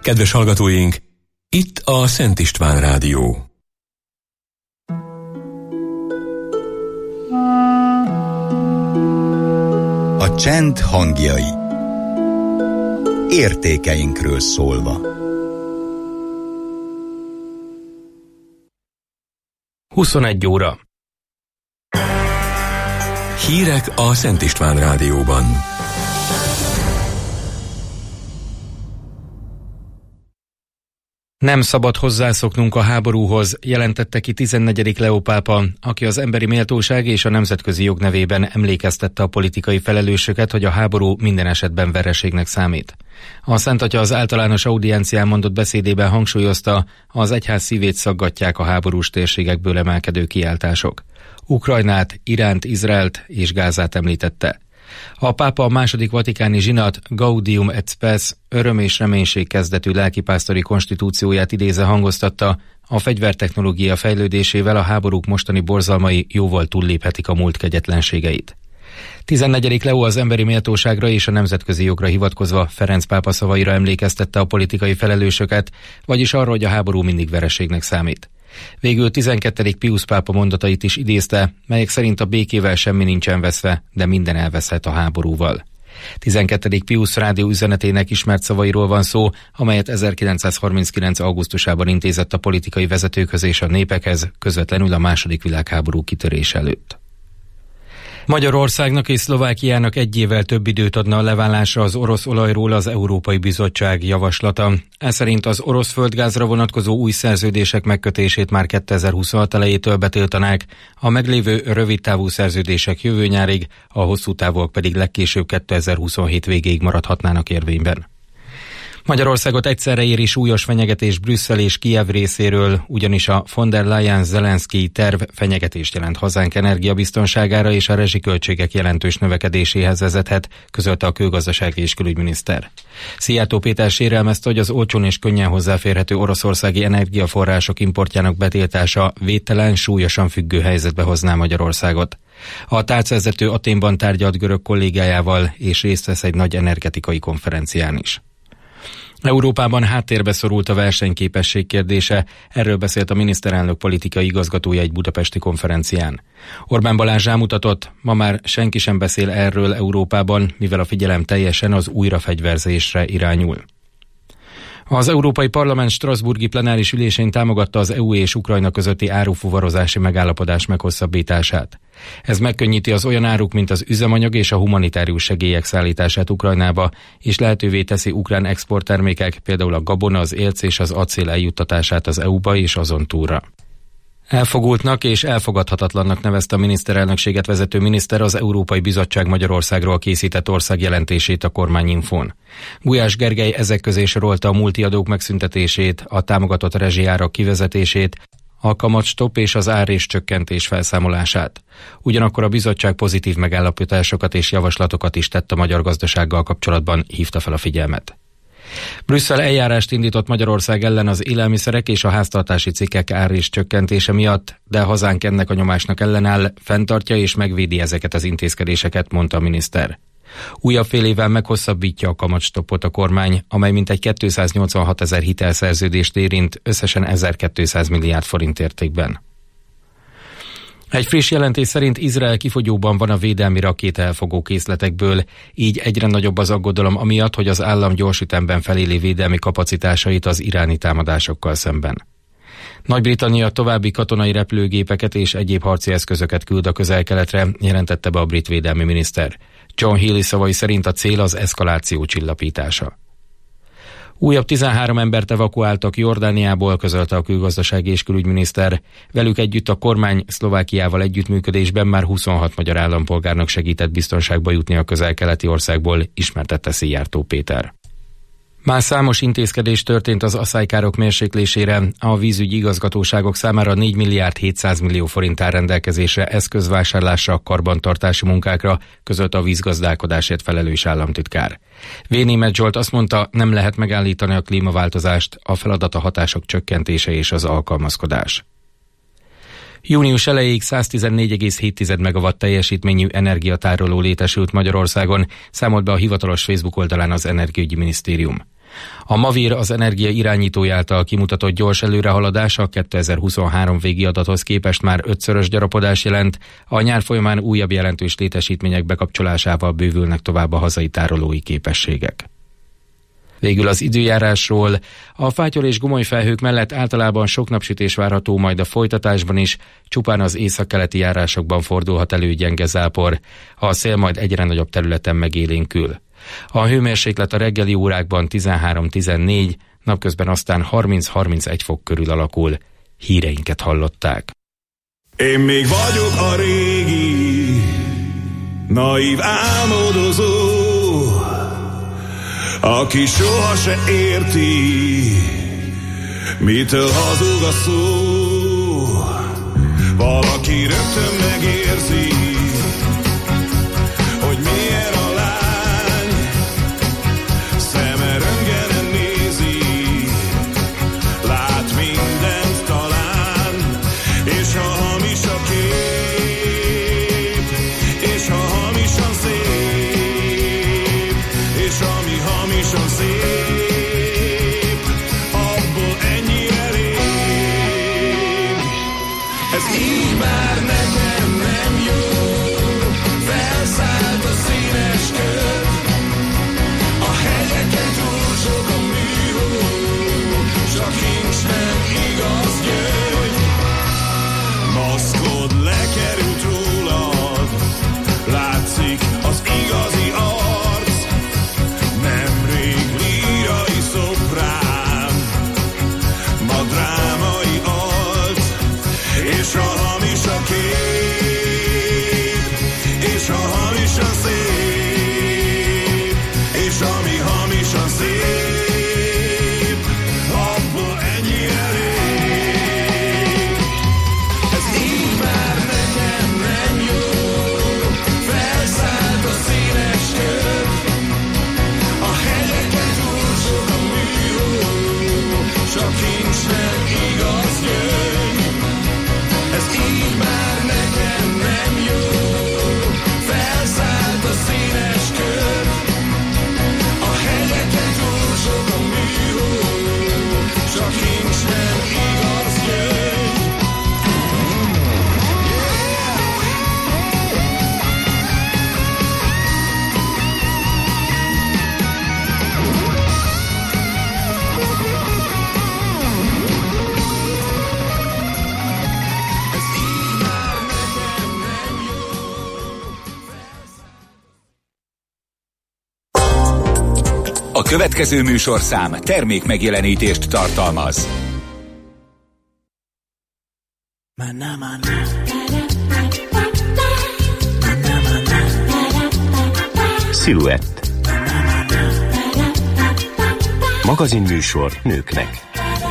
Kedves hallgatóink, itt a Szent István Rádió. A csend hangjai. Értékeinkről szólva. 21 óra. Hírek a Szent István Rádióban. Nem szabad hozzászoknunk a háborúhoz, jelentette ki 14. Leó pápa, aki az emberi méltóság és a nemzetközi jog nevében emlékeztette a politikai felelősöket, hogy a háború minden esetben vereségnek számít. A Szent Atya az általános audiencián mondott beszédében hangsúlyozta, az egyház szívét szaggatják a háborús térségekből emelkedő kiáltások. Ukrajnát, Iránt, Izraelt és Gázát említette. A pápa a második vatikáni zsinat Gaudium et Spes öröm és reménység kezdetű lelkipásztori konstitúcióját idézve hangoztatta, a fegyvertechnológia fejlődésével a háborúk mostani borzalmai jóval túlléphetik a múlt kegyetlenségeit. 14. Leó az emberi méltóságra és a nemzetközi jogra hivatkozva Ferenc pápa szavaira emlékeztette a politikai felelősöket, vagyis arra, hogy a háború mindig vereségnek számít. Végül 12. Piusz pápa mondatait is idézte, melyek szerint a békével semmi nincsen veszve, de minden elveszhet a háborúval. 12. Piusz rádió üzenetének ismert szavairól van szó, amelyet 1939. augusztusában intézett a politikai vezetőkhöz és a népekhez, közvetlenül a II. Világháború kitörése előtt. Magyarországnak és Szlovákiának egy évvel több időt adna a leválásra az orosz olajról az Európai Bizottság javaslata. Ez szerint az orosz földgázra vonatkozó új szerződések megkötését már 2026 elejétől betiltanák, a meglévő rövidtávú szerződések jövő nyárig, a hosszú távúak pedig legkésőbb 2027 végéig maradhatnának érvényben. Magyarországot egyszerre éri súlyos fenyegetés Brüsszel és Kijev részéről, ugyanis a von der Leyen-Zelenszky terv fenyegetést jelent hazánk energiabiztonságára és a rezsiköltségek jelentős növekedéséhez vezethet, közölte a kőgazdasági és külügyminiszter. Szijjártó Péter sérelmezte, hogy az olcsón és könnyen hozzáférhető oroszországi energiaforrások importjának betiltása védtelen, súlyosan függő helyzetbe hozná Magyarországot. A tárcavezető Athénban tárgyalt görög kollégájával és részt vesz egy nagy energetikai konferencián is. Európában háttérbe szorult a versenyképesség kérdése, erről beszélt a miniszterelnök politikai igazgatója egy budapesti konferencián. Orbán Balázs rámutatott, ma már senki sem beszél erről Európában, mivel a figyelem teljesen az újrafegyverzésre irányul. Az Európai Parlament strasbourgi plenáris ülésén támogatta az EU és Ukrajna közötti árufuvarozási megállapodás meghosszabbítását. Ez megkönnyíti az olyan áruk, mint az üzemanyag és a humanitárius segélyek szállítását Ukrajnába, és lehetővé teszi ukrán exporttermékek, például a gabona, az élc és az acél eljuttatását az EU-ba és azon túlra. Elfogultnak és elfogadhatatlannak nevezte a miniszterelnökséget vezető miniszter az Európai Bizottság Magyarországról készített országjelentését a Kormányinfón. Gulyás Gergely ezek közé sorolta a multiadók megszüntetését, a támogatott rezsijárak kivezetését, a kamatstopp és az árréscsökkentés felszámolását. Ugyanakkor a bizottság pozitív megállapításokat és javaslatokat is tett a magyar gazdasággal kapcsolatban, hívta fel a figyelmet. Brüsszel eljárást indított Magyarország ellen az élelmiszerek és a háztartási cikkek árréscsökkentése miatt, de hazánk ennek a nyomásnak ellenáll, fenntartja és megvédi ezeket az intézkedéseket, mondta a miniszter. Újabb fél évvel meghosszabbítja a kamatstoppot a kormány, amely mintegy 286 000 hitelszerződést érint, összesen 1200 milliárd forint értékben. Egy friss jelentés szerint Izrael kifogyóban van a védelmi rakétaelfogó készletekből, így egyre nagyobb az aggodalom amiatt, hogy az állam gyors ütemben feléli védelmi kapacitásait az iráni támadásokkal szemben. Nagy-Britannia további katonai repülőgépeket és egyéb harci eszközöket küld a Közel-Keletre, jelentette be a brit védelmi miniszter. John Healey szavai szerint a cél az eszkaláció csillapítása. Újabb 13 embert evakuáltak Jordániából, közölte a külgazdasági és külügyminiszter. Velük együtt a kormány Szlovákiával együttműködésben már 26 magyar állampolgárnak segített biztonságba jutni a közel-keleti országból, ismertette Szijjártó Péter. Már számos intézkedés történt az asszálykárok mérséklésére, a vízügyi igazgatóságok számára 4 milliárd 700 millió forint áll rendelkezésre eszközvásárlásra, karbantartási munkákra, közölte a vízgazdálkodásért felelős államtitkár. V. Németh Zsolt azt mondta, nem lehet megállítani a klímaváltozást, a feladat a hatások csökkentése és az alkalmazkodás. Június elejéig 114,7 megawatt teljesítményű energiatároló létesült Magyarországon, számolt be a hivatalos Facebook oldalán az Energiaügyi Minisztérium. A Mavir az energia irányítója által kimutatott gyors előrehaladása 2023 végi adathoz képest már 5-szörös gyarapodás jelent, a nyár folyamán újabb jelentős létesítmények bekapcsolásával bővülnek tovább a hazai tárolói képességek. Végül az időjárásról. A fátyol és gomoly felhők mellett általában sok napsütés várható, majd a folytatásban is, csupán az északkeleti járásokban fordulhat elő gyenge zápor. A szél majd egyre nagyobb területen megélénkül. A hőmérséklet a reggeli órákban 13-14, napközben aztán 30-31 fok körül alakul. Híreinket hallották. Én még vagyok a régi, naív álmodozó, aki soha se érti, mitől hazug a szó. Valaki rögtön megérzi, hogy milyen a lány, szeme röntgenen nézi, lát mindent talán, és ha hamis a kép, és ha hamisan szép, és ami hamisan szép, abból ennyi elég. Ez így már nekem nem jó, felszállt a színes köd, a hegyeken túl sok a műhó, csak nincs nem igaz gyöngy. Maszkod lekerült rólad, látszik az igazi arc, nemrég lírai szoprán, ma drámai arc, és a hamis a kép, és a hamisan szép, és ami hamisan szép, abból ennyi elég. Ez így már nekem nem jó, felszállt a színes köd, a hegyeken túl sok a műhó, csak nincs nem igaz gyöngy. Ez így már nekem nem jó, felszállt a színes köd, a hegyeken túl sok a műhó, csak nincs nem igaz gyöngy. A következő műsorszám termék megjelenítést tartalmaz. Sziluett. Magazinműsor nőknek.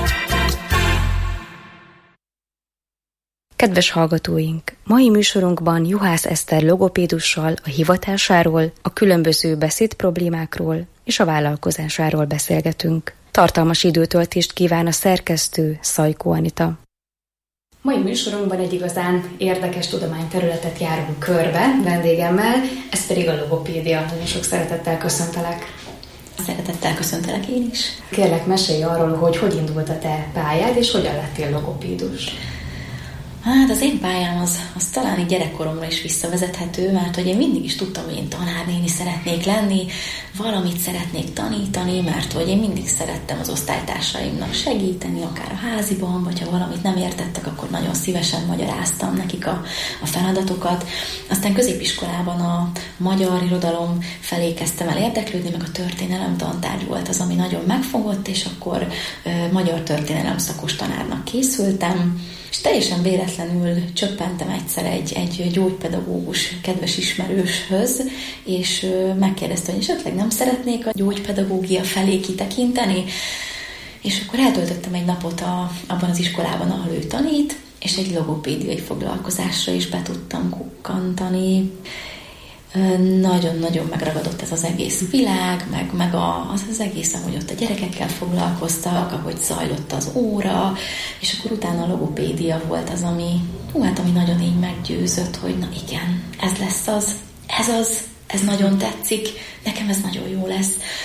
Kedves hallgatóink! Mai műsorunkban Juhász Eszter logopédussal a hivatásáról, a különböző beszédproblémákról és a vállalkozásáról beszélgetünk. Tartalmas időtöltést kíván a szerkesztő, Szajkó Anita. Mai műsorunkban egy igazán érdekes tudományterületet járunk körbe vendégemmel, ez pedig a logopédia. Nagyon sok szeretettel köszöntelek. Szeretettel köszöntelek én is. Kérlek, mesélj arról, hogy indult a te pályád, és hogyan lettél logopédus. Hát az én pályám az talán így gyerekkoromra is visszavezethető, mert hogy én mindig is tudtam, hogy én tanárnéni szeretnék lenni, valamit szeretnék tanítani, mert hogy én mindig szerettem az osztálytársaimnak segíteni, akár a háziban, vagy ha valamit nem értettek, akkor nagyon szívesen magyaráztam nekik a feladatokat. Aztán középiskolában a magyar irodalom felé kezdtem el érdeklődni, meg a történelem tantárgy volt az, ami nagyon megfogott, és akkor magyar történelem szakos tanárnak készültem, és teljesen véletlenül csöppentem egyszer egy gyógypedagógus kedves ismerőshöz, és megkérdezte, hogy esetleg nem szeretnék a gyógypedagógia felé kitekinteni, és akkor eltöltöttem egy napot abban az iskolában, ahol ő tanít, és egy logopédiai foglalkozásra is be tudtam kukkantani. Nagyon-nagyon megragadott ez az egész világ, meg az egész, ahogy ott a gyerekekkel foglalkoztak, ahogy zajlott az óra, és akkor utána a logopédia volt az, ami nagyon így meggyőzött, hogy na igen, ez lesz az, ez nagyon tetszik, nekem ez nagyon jó lesz.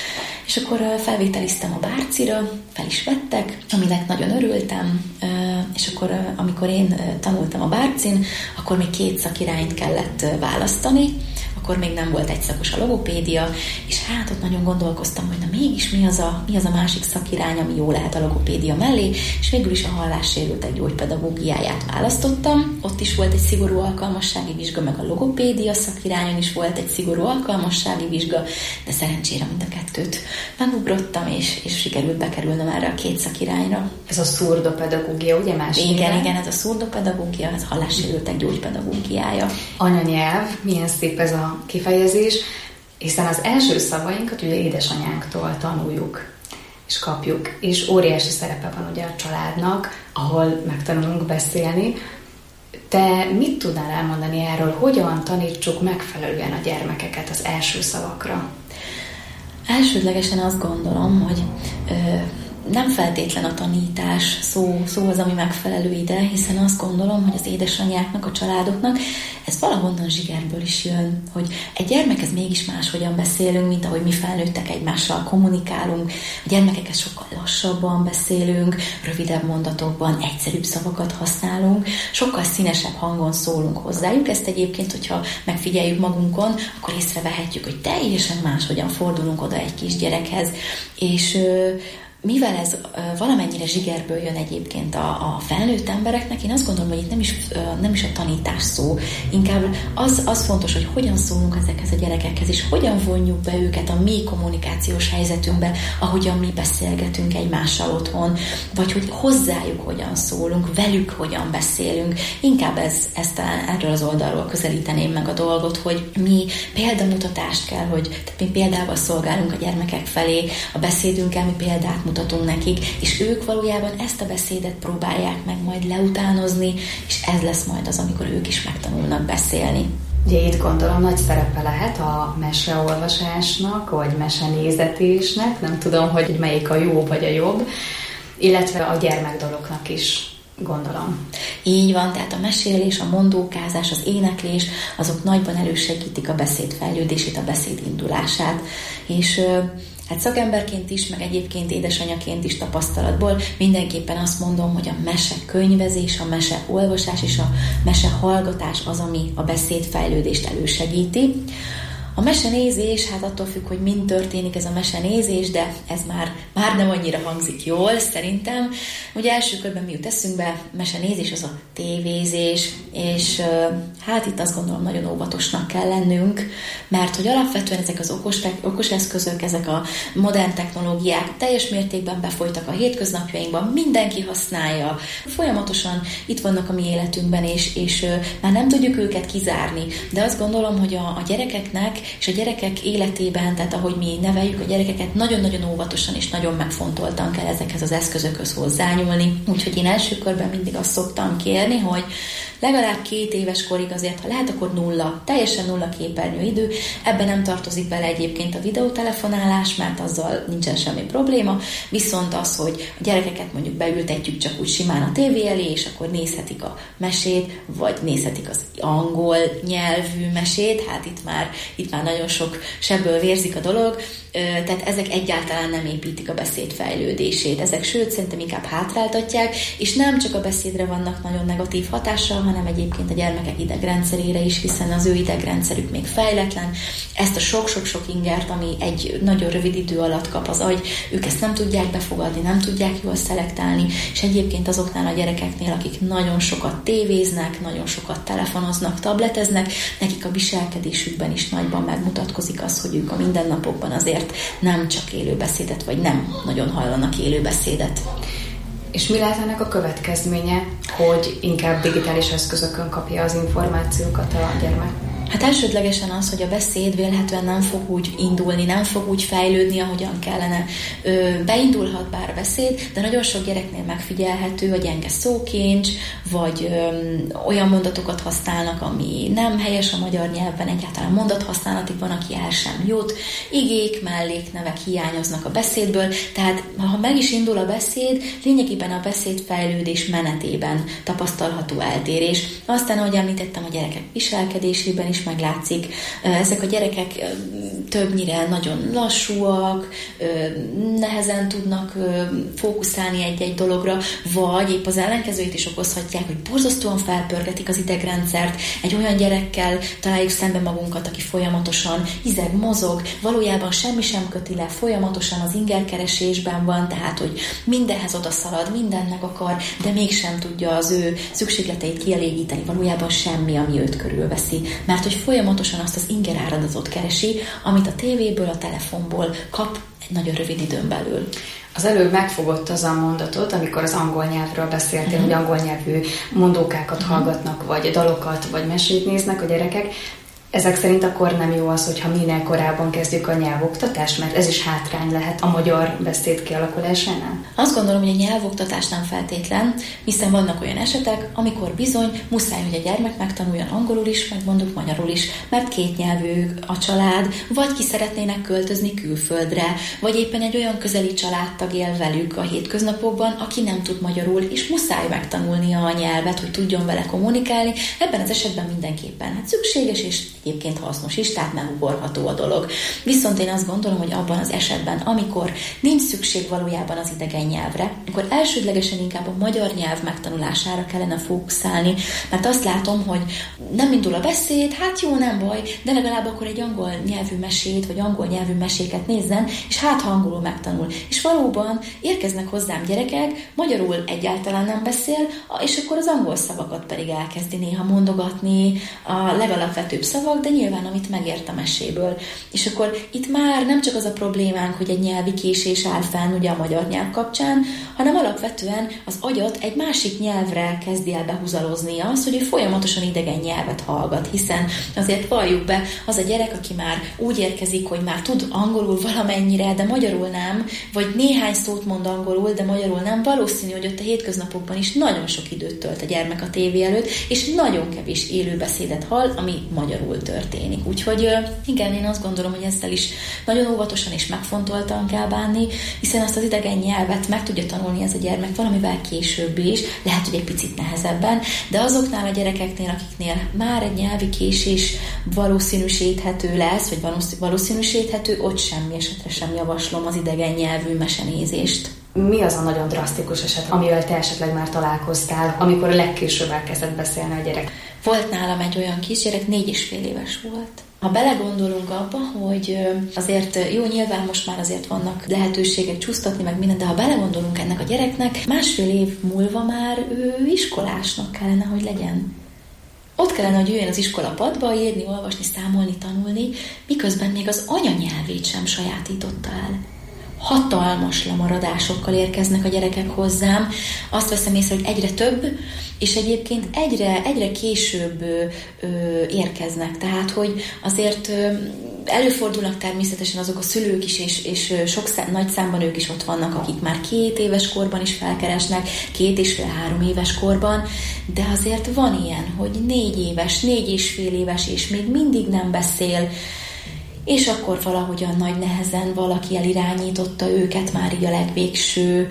És akkor felvételiztem a Bárcira, fel is vettek, aminek nagyon örültem, és akkor amikor én tanultam a Bárcin, akkor még 2 szakirányt kellett választani, akkor még nem volt egyszakos a logopédia, és hát ott nagyon gondolkoztam, hogy na mégis mi az a másik szakirány, ami jó lehet a logopédia mellé, és végül is a hallássérültek gyógypedagógiáját választottam. Ott is volt egy szigorú alkalmassági vizsga, meg a logopédia szakirányon is volt egy szigorú alkalmassági vizsga, de szerencsére mind a 2-t megugrottam, és sikerült bekerülnöm erre a 2 szakirányra. Ez a szurdopedagógia, ugye más néven? Igen, ez a szurdopedagógia, ez a hallássérültek gyógypedagógiája. Anyanyelv, milyen szép ez a kifejezés, hiszen az első szavainkat ugye édesanyánktól tanuljuk és kapjuk, és óriási szerepe van ugye a családnak, ahol megtanulunk beszélni. Te mit tudnál elmondani erről, hogyan tanítsuk megfelelően a gyermekeket az első szavakra? Elsődlegesen azt gondolom, hogy nem feltétlen a tanítás szó az, ami megfelelő ide, hiszen azt gondolom, hogy az édesanyáknak, a családoknak ez valahonnan zsigerből is jön, hogy egy gyermekhez mégis máshogyan beszélünk, mint ahogy mi felnőttek egymással kommunikálunk. A gyermekekhez sokkal lassabban beszélünk, rövidebb mondatokban, egyszerűbb szavakat használunk, sokkal színesebb hangon szólunk hozzájuk. Ezt egyébként, hogyha megfigyeljük magunkon, akkor észrevehetjük, hogy teljesen máshogyan fordulunk oda egy kisgyerekhez, és mivel ez valamennyire zsigerből jön egyébként a felnőtt embereknek, én azt gondolom, hogy itt nem is a tanítás szó, inkább az fontos, hogy hogyan szólunk ezekhez a gyerekekhez, és hogyan vonjuk be őket a mi kommunikációs helyzetünkbe, ahogyan mi beszélgetünk egymással otthon, vagy hogy hozzájuk hogyan szólunk, velük hogyan beszélünk. Inkább ezt erről az oldalról közelíteném meg a dolgot, hogy mi példamutatást kell, tehát mi példával szolgálunk a gyermekek felé, a beszédünkkel mi példát mutatunk nekik, és ők valójában ezt a beszédet próbálják meg majd leutánozni, és ez lesz majd az, amikor ők is megtanulnak beszélni. Ugye itt gondolom nagy szerepe lehet a meseolvasásnak, vagy mesenézetésnek, nem tudom, hogy melyik a jó vagy a jobb, illetve a gyermekdaloknak is, gondolom. Így van, tehát a mesélés, a mondókázás, az éneklés, azok nagyban elősegítik a beszéd fejlődését, a beszéd indulását, és hát szakemberként is, meg egyébként édesanyaként is tapasztalatból mindenképpen azt mondom, hogy a mesekönyvezés, a meseolvasás és a mesehallgatás az, ami a beszédfejlődést elősegíti. A mesenézés, hát attól függ, hogy mind történik ez a mesenézés, de ez már nem annyira hangzik jól, szerintem. Ugye első körben mi jut eszünkbe, mesenézés az a tévézés, és hát itt azt gondolom, nagyon óvatosnak kell lennünk, mert hogy alapvetően ezek az okos eszközök, ezek a modern technológiák teljes mértékben befolytak a hétköznapjainkban, mindenki használja, folyamatosan itt vannak a mi életünkben, és már nem tudjuk őket kizárni, de azt gondolom, hogy a gyerekeknek és a gyerekek életében, tehát ahogy mi neveljük a gyerekeket, nagyon-nagyon óvatosan és nagyon megfontoltan kell ezekhez az eszközökhöz hozzányúlni. Úgyhogy én első körben mindig azt szoktam kérni, hogy legalább 2 éves korig azért, ha lehet, akkor teljesen nulla képernyőidő. Ebben nem tartozik bele egyébként a videótelefonálás, mert azzal nincsen semmi probléma, viszont az, hogy a gyerekeket mondjuk beültetjük csak úgy simán a tévé elé, és akkor nézhetik a mesét, vagy nézhetik az angol nyelvű mesét, hát itt már nagyon sok sebből vérzik a dolog, tehát ezek egyáltalán nem építik a beszéd fejlődését. Ezek sőt, szerintem inkább hátráltatják, és nem csak a beszédre vannak nagyon negatív hatással, hanem egyébként a gyermekek idegrendszerére is, hiszen az ő idegrendszerük még fejletlen. Ezt a sok-sok-sok ingert, ami egy nagyon rövid idő alatt kap az agy, ők ezt nem tudják befogadni, nem tudják jól szelektálni, és egyébként azoknál a gyerekeknél, akik nagyon sokat tévéznek, nagyon sokat telefonoznak, tableteznek, nekik a viselkedésükben is nagyban megmutatkozik az, hogy ők a mindennapokban azért nem csak élőbeszédet, vagy nem nagyon hallanak élőbeszédet. És mi lehet ennek a következménye, hogy inkább digitális eszközökön kapja az információkat a gyermek? Hát elsődlegesen az, hogy a beszéd vélhetően nem fog úgy indulni, nem fog úgy fejlődni, ahogyan kellene. Beindulhat bár a beszéd, de nagyon sok gyereknél megfigyelhető a gyenge szókincs, vagy olyan mondatokat használnak, ami nem helyes a magyar nyelven, egyáltalán mondathasználatig van, aki el sem jut. Igék, melléknevek hiányoznak a beszédből, tehát ha meg is indul a beszéd, lényegében a beszédfejlődés menetében tapasztalható eltérés. Aztán, ahogy említettem, a gyerekek viselkedésében is meglátszik. Ezek a gyerekek többnyire nagyon lassúak, nehezen tudnak fókuszálni egy-egy dologra, vagy épp az ellenkezőjét is okozhatják, hogy borzasztóan felpörgetik az idegrendszert. Egy olyan gyerekkel találjuk szembe magunkat, aki folyamatosan hizeg, mozog, valójában semmi sem köti le, folyamatosan az ingerkeresésben van, tehát, hogy mindenhez odaszalad, mindennek akar, de mégsem tudja az ő szükségleteit kielégíteni, valójában semmi, ami őt körülveszi. Mert hogy folyamatosan azt az ingeráradatot keresi, amit a tévéből, a telefonból kap egy nagyon rövid időn belül. Az előbb megfogott az a mondatot, amikor az angol nyelvről beszéltél, hogy angol nyelvű mondókákat hallgatnak, vagy dalokat, vagy mesét néznek a gyerekek. Ezek szerint akkor nem jó az, hogyha minél korábban kezdjük a nyelvoktatást, mert ez is hátrány lehet a magyar beszéd kialakulásánál? Azt gondolom, hogy a nyelvoktatás nem feltétlen, hiszen vannak olyan esetek, amikor bizony muszáj, hogy a gyermek megtanuljon angolul is, meg mondjuk magyarul is, mert kétnyelvű a család, vagy ki szeretnének költözni külföldre, vagy éppen egy olyan közeli családtag él velük a hétköznapokban, aki nem tud magyarul, és muszáj megtanulnia a nyelvet, hogy tudjon vele kommunikálni. Ebben az esetben mindenképpen szükséges és egyébként hasznos is, tehát megugorható a dolog. Viszont én azt gondolom, hogy abban az esetben, amikor nincs szükség valójában az idegen nyelvre, akkor elsődlegesen inkább a magyar nyelv megtanulására kellene fókuszálni, mert azt látom, hogy nem indul a beszéd, hát jó, nem baj, de legalább akkor egy angol nyelvű mesét, vagy angol nyelvű meséket nézzen, és hát ha angolul megtanul. És valóban érkeznek hozzám gyerekek, magyarul egyáltalán nem beszél, és akkor az angol szavakat pedig elkezdi néha mondogatni, a legalapvetőbb szavak, de nyilván, amit megért a meséből. És akkor itt már nem csak az a problémánk, hogy egy nyelvi késés áll fenn ugye a magyar nyelv kapcsán, hanem alapvetően az agyat egy másik nyelvre kezdi el behúzalozni az, hogy ő folyamatosan idegen nyelvet hallgat, hiszen azért valljuk be, az a gyerek, aki már úgy érkezik, hogy már tud angolul valamennyire, de magyarul nem, vagy néhány szót mond angolul, de magyarul nem, valószínű, hogy ott a hétköznapokban is nagyon sok időt tölt a gyermek a tévé előtt, és nagyon kevés élő beszédet hall, ami magyarul történik. Úgyhogy igen, én azt gondolom, hogy ezzel is nagyon óvatosan és megfontoltan kell bánni, hiszen azt az idegen nyelvet meg tudja tanulni ez a gyermek valamivel később is, lehet, hogy egy picit nehezebben, de azoknál a gyerekeknél, akiknél már egy nyelvi késés valószínűsíthető lesz, vagy valószínűsíthető, ott semmi esetre sem javaslom az idegen nyelvű mesenézést. Mi az a nagyon drasztikus eset, amivel te esetleg már találkoztál, amikor a legkésőbb elkezdett beszélni a gyerek? Volt nálam egy olyan kisgyerek, 4,5 éves volt. Ha belegondolunk abba, hogy azért jó, nyilván most már azért vannak lehetőségek csúsztatni, meg minden, de ha belegondolunk ennek a gyereknek, 1,5 év múlva már ő iskolásnak kellene, hogy legyen. Ott kellene, hogy jöjjön az iskolapadba, írni, olvasni, számolni, tanulni, miközben még az anyanyelvét sem sajátította el. Hatalmas lemaradásokkal érkeznek a gyerekek hozzám. Azt veszem észre, hogy egyre több, és egyébként egyre később érkeznek. Tehát, hogy azért előfordulnak természetesen azok a szülők is, és nagy számban ők is ott vannak, akik már 2 éves korban is felkeresnek, 2,5-3 éves korban, de azért van ilyen, hogy 4 éves, 4,5 éves, és még mindig nem beszél, és akkor valahogyan nagy nehezen valaki elirányította őket már így a legvégső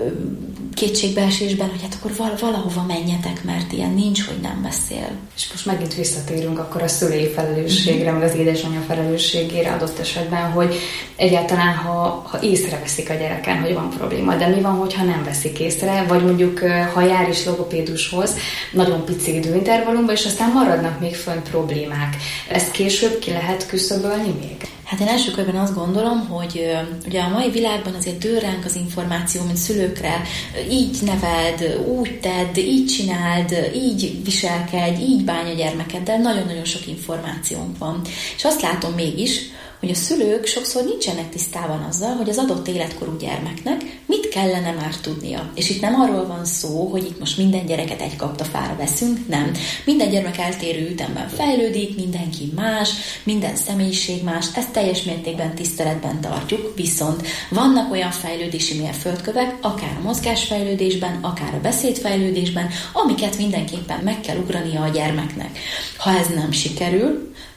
kétségbeesésben, hogy hát akkor valahova menjetek, mert ilyen nincs, hogy nem beszél. És most megint visszatérünk akkor a szülői felelősségre, meg az édesanyja felelősségére adott esetben, hogy egyáltalán ha észreveszik a gyereken, hogy van probléma, de mi van, hogyha nem veszik észre, vagy mondjuk ha jár is logopédushoz, nagyon pici időintervallumban, és aztán maradnak még fönn problémák. Ezt később ki lehet küszöbölni még? Hát én első körben azt gondolom, hogy ugye a mai világban azért dől ránk az információ, mint szülőkre, így neveld, úgy tedd, így csináld, így viselkedj, így bánj a gyermekeddel, nagyon-nagyon sok információnk van. És azt látom mégis, hogy a szülők sokszor nincsenek tisztában azzal, hogy az adott életkorú gyermeknek mit kellene már tudnia. És itt nem arról van szó, hogy itt most minden gyereket egy kaptafára veszünk, nem. Minden gyermek eltérő ütemben fejlődik, mindenki más, minden személyiség más, ezt teljes mértékben tiszteletben tartjuk, viszont vannak olyan fejlődési mérföldkövek, akár a mozgásfejlődésben, akár a beszédfejlődésben, amiket mindenképpen meg kell ugrania a gyermeknek. Ha ez nem sikerül,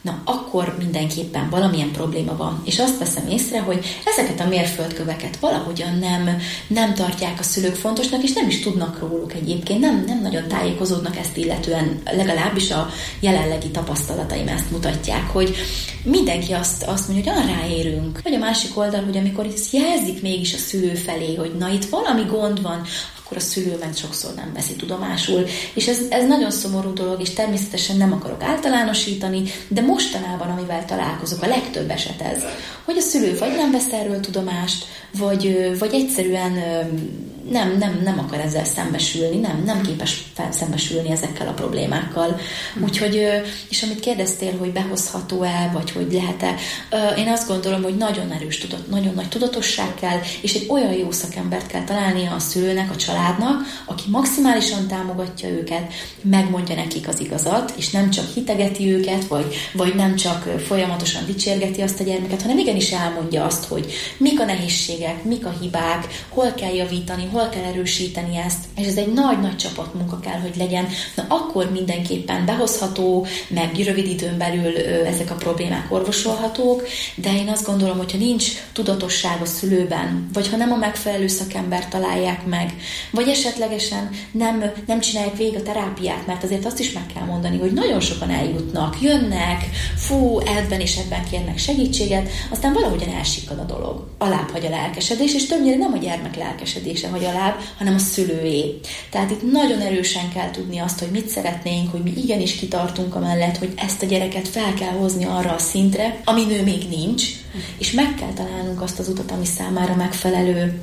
na akkor mindenképpen valamilyen probléma van. És azt veszem észre, hogy ezeket a mérföldköveket valahogyan nem tartják a szülők fontosnak, és nem is tudnak róluk egyébként, nem nagyon tájékozódnak ezt illetően, legalábbis a jelenlegi tapasztalataim ezt mutatják, hogy mindenki azt mondja, hogy olyan ráérünk. Vagy a másik oldal, hogy amikor ezt jelzik mégis a szülő felé, hogy na itt valami gond van, akkor a szülő meg sokszor nem veszi tudomásul. És ez nagyon szomorú dolog, és természetesen nem akarok általánosítani, de mostanában, amivel találkozok, a legtöbb eset ez, hogy a szülő vagy nem vesz erről tudomást, vagy egyszerűen nem akar ezzel szembesülni, nem képes szembesülni ezekkel a problémákkal. Úgyhogy, és amit kérdeztél, hogy behozható-e, vagy hogy lehet-e, én azt gondolom, hogy nagyon erős nagyon nagy tudatosság kell, és egy olyan jó szakembert kell találnia a szülőnek, a családnak, aki maximálisan támogatja őket, megmondja nekik az igazat, és nem csak hitegeti őket, vagy nem csak folyamatosan dicsérgeti azt a gyermeket, hanem igenis elmondja azt, hogy mik a nehézségek, mik a hibák, hol kell javítani, hol kell erősíteni ezt, és ez egy nagy-nagy csapatmunka kell, hogy legyen. Na akkor mindenképpen behozható, meg rövid időn belül ezek a problémák orvosolhatók, de én azt gondolom, hogyha nincs tudatosság a szülőben, vagy ha nem a megfelelő szakembert találják meg, vagy esetlegesen nem csinálják végig a terápiát, mert azért azt is meg kell mondani, hogy nagyon sokan eljutnak, jönnek, ebben és ebben kérnek segítséget, aztán valahogyan elsikkad a dolog. Alább hagy a lelkesedés, és többnyire nem a gyermek lelkesedése hagy alább, hanem a szülőé. Tehát itt nagyon erősen kell tudni azt, hogy mit szeretnénk, hogy mi igenis kitartunk amellett, hogy ezt a gyereket fel kell hozni arra a szintre, amin ő még nincs, és meg kell találnunk azt az utat, ami számára megfelelő.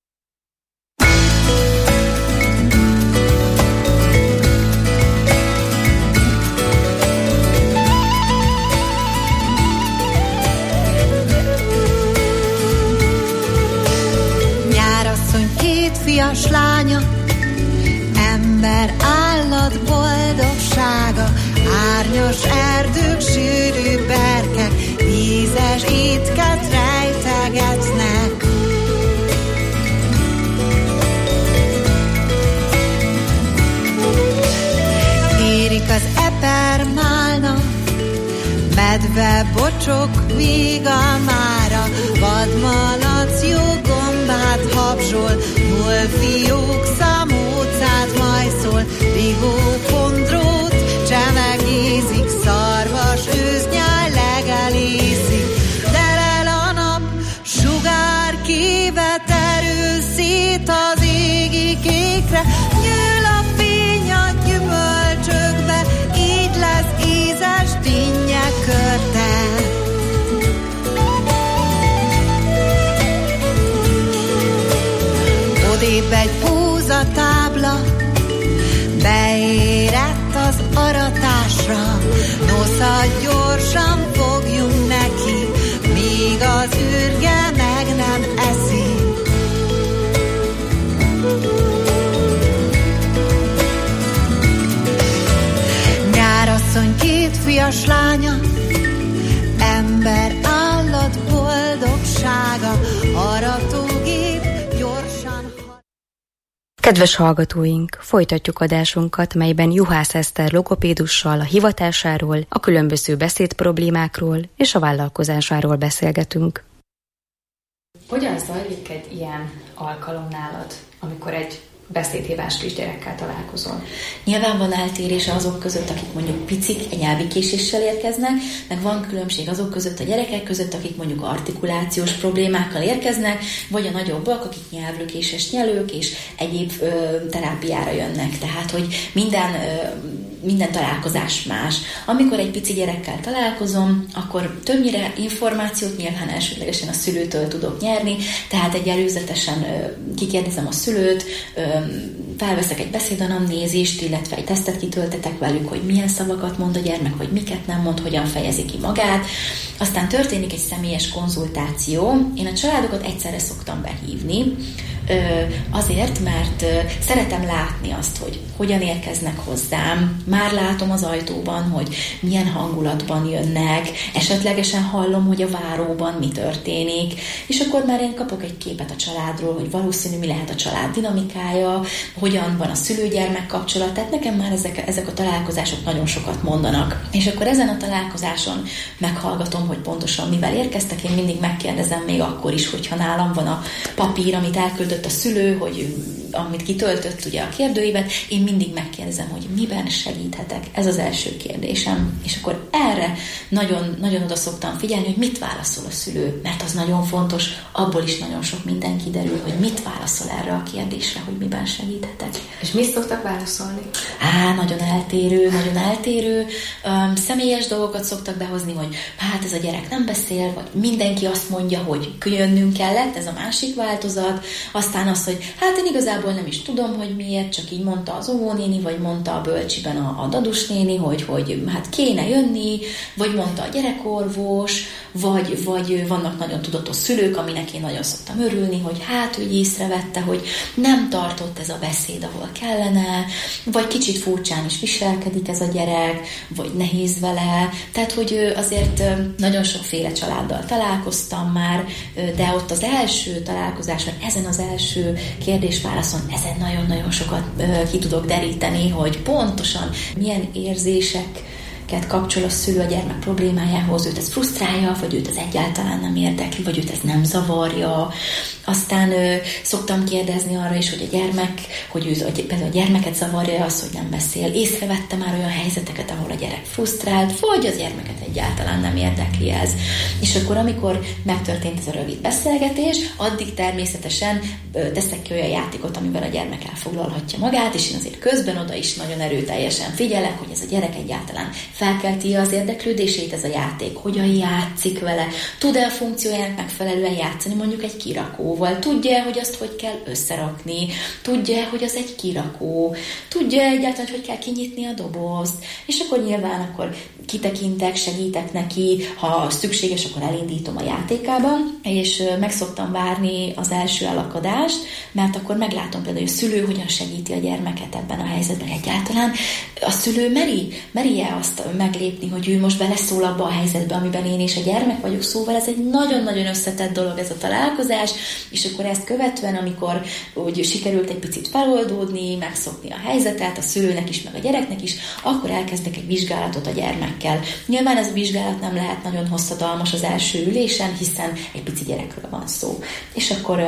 Fias lánya, ember, állat boldogsága, árnyas erdők, sűrű berkek, ízes étket rejtegetnek. Érik az epermálna, medve bocsok víg a mára, vadmalac jó gombát habzsol, fiók szamócát majszol, rigó kondrót csemegézik, szarvas őznyáj legelészik. Derel a nap, sugár kévet erő szét az égi kékre, nyíl a fény a gyümölcsökbe, így lesz ízes dinnye körte. Odébb egy búzatábla, beérett az aratásra, nosza gyorsan fogjunk neki, míg az ürge meg nem eszi. Nyárasszony, két fias lánya, ember, állat boldogsága, aratógép gyorsan. Kedves hallgatóink, folytatjuk adásunkat, melyben Juhász Eszter logopédussal a hivatásáról, a különböző beszédproblémákról és a vállalkozásáról beszélgetünk. Hogyan zajlik egy ilyen alkalom nálad, amikor egy beszédhívás kisgyerekkel találkozol? Nyilván van eltérés azok között, akik mondjuk picik, egy nyelvi késéssel érkeznek, meg van különbség azok között a gyerekek között, akik mondjuk artikulációs problémákkal érkeznek, vagy a nagyobbak, akik nyelvlőkéses nyelők és egyéb terápiára jönnek. Tehát, hogy minden találkozás más. Amikor egy pici gyerekkel találkozom, akkor többnyire információt nyilván elsődlegesen a szülőtől tudok nyerni, tehát egy előzetesen kikérdezem a szülőt, felveszek egy beszédanamnézist, illetve egy tesztet kitöltetek velük, hogy milyen szavakat mond a gyermek, hogy miket nem mond, hogyan fejezi ki magát. Aztán történik egy személyes konzultáció. Én a családokat egyszerre szoktam behívni, Azért, mert szeretem látni azt, hogy hogyan érkeznek hozzám. Már látom az ajtóban, hogy milyen hangulatban jönnek, esetlegesen hallom, hogy a váróban mi történik, és akkor már én kapok egy képet a családról, hogy valószínű mi lehet a család dinamikája, hogyan van a szülő-gyermek kapcsolat, tehát nekem már ezek a találkozások nagyon sokat mondanak. És akkor ezen a találkozáson meghallgatom, hogy pontosan mivel érkeztek, én mindig megkérdezem még akkor is, hogyha nálam van a papír, amit elküldött a szülő, hogy amit kitöltött ugye a kérdőívet, én mindig megkérdezem, hogy miben segíthetek. Ez az első kérdésem. És akkor erre nagyon, nagyon oda szoktam figyelni, hogy mit válaszol a szülő, mert az nagyon fontos, abból is nagyon sok minden kiderül, hogy mit válaszol erre a kérdésre, hogy miben segíthetek. És mit szoktak válaszolni? Nagyon eltérő. Személyes dolgokat szoktak behozni, hogy hát ez a gyerek nem beszél, vagy mindenki azt mondja, hogy jönnünk kellett, ez a másik változat. Aztán az, hogy hát én igazából nem is tudom, hogy miért, csak így mondta az óvónéni, vagy mondta a bölcsiben a dadusnéni, hogy hát kéne jönni, vagy mondta a gyerekorvos, vagy vannak nagyon tudatos szülők, aminek én nagyon szoktam örülni, hogy hát úgy észrevette, hogy nem tartott ez a beszéd, ahol kellene, vagy kicsit furcsán is viselkedik ez a gyerek, vagy nehéz vele. Tehát, hogy azért nagyon sokféle családdal találkoztam már, de ott az első találkozáson, ezen az első kérdés-válaszon, ezen nagyon-nagyon sokat ki tudok deríteni, hogy pontosan milyen érzéseket kapcsol a szülő a gyermek problémájához, őt ez frusztrálja, vagy őt ez egyáltalán nem érdekli, vagy őt ez nem zavarja. Aztán szoktam kérdezni arra is, hogy a gyermek, hogy például a gyermeket zavarja az, hogy nem beszél. Észrevette már olyan helyzeteket, ahol a gyerek frusztrált, vagy az gyermeket egyáltalán nem érdekli ez. És akkor, amikor megtörtént ez a rövid beszélgetés, addig természetesen teszek ki olyan játékot, amivel a gyermek elfoglalhatja magát, és én azért közben oda is nagyon erőteljesen figyelek, hogy ez a gyerek egyáltalán felkelti az érdeklődését ez a játék, hogyan játszik vele, tud-e a funkciójának megfelelően játszani, mondjuk egy kirakóval, tudja, hogy azt hogy kell összerakni, tudja, hogy az egy kirakó, tudja egyáltalán, hogy kell kinyitni a dobozt, és akkor nyilván akkor kitekintek, segítek neki, ha szükséges, akkor elindítom a játékában, és meg szoktam várni az első elakadást, mert akkor meglátom például, hogy a szülő hogyan segíti a gyermeket ebben a helyzetben egyáltalán. A szülő meri-e azt meglépni, hogy ő most beleszól abba a helyzetbe, amiben én és a gyermek vagyok, szóval ez egy nagyon-nagyon összetett dolog ez a találkozás, és akkor ezt követően, amikor úgy sikerült egy picit feloldódni, megszokni a helyzetet, a szülőnek is, meg a gyereknek is, akkor elkezdek egy vizsgálatot a gyermekkel. Nyilván ez a vizsgálat nem lehet nagyon hosszadalmas az első ülésen, hiszen egy pici gyerekről van szó. És akkor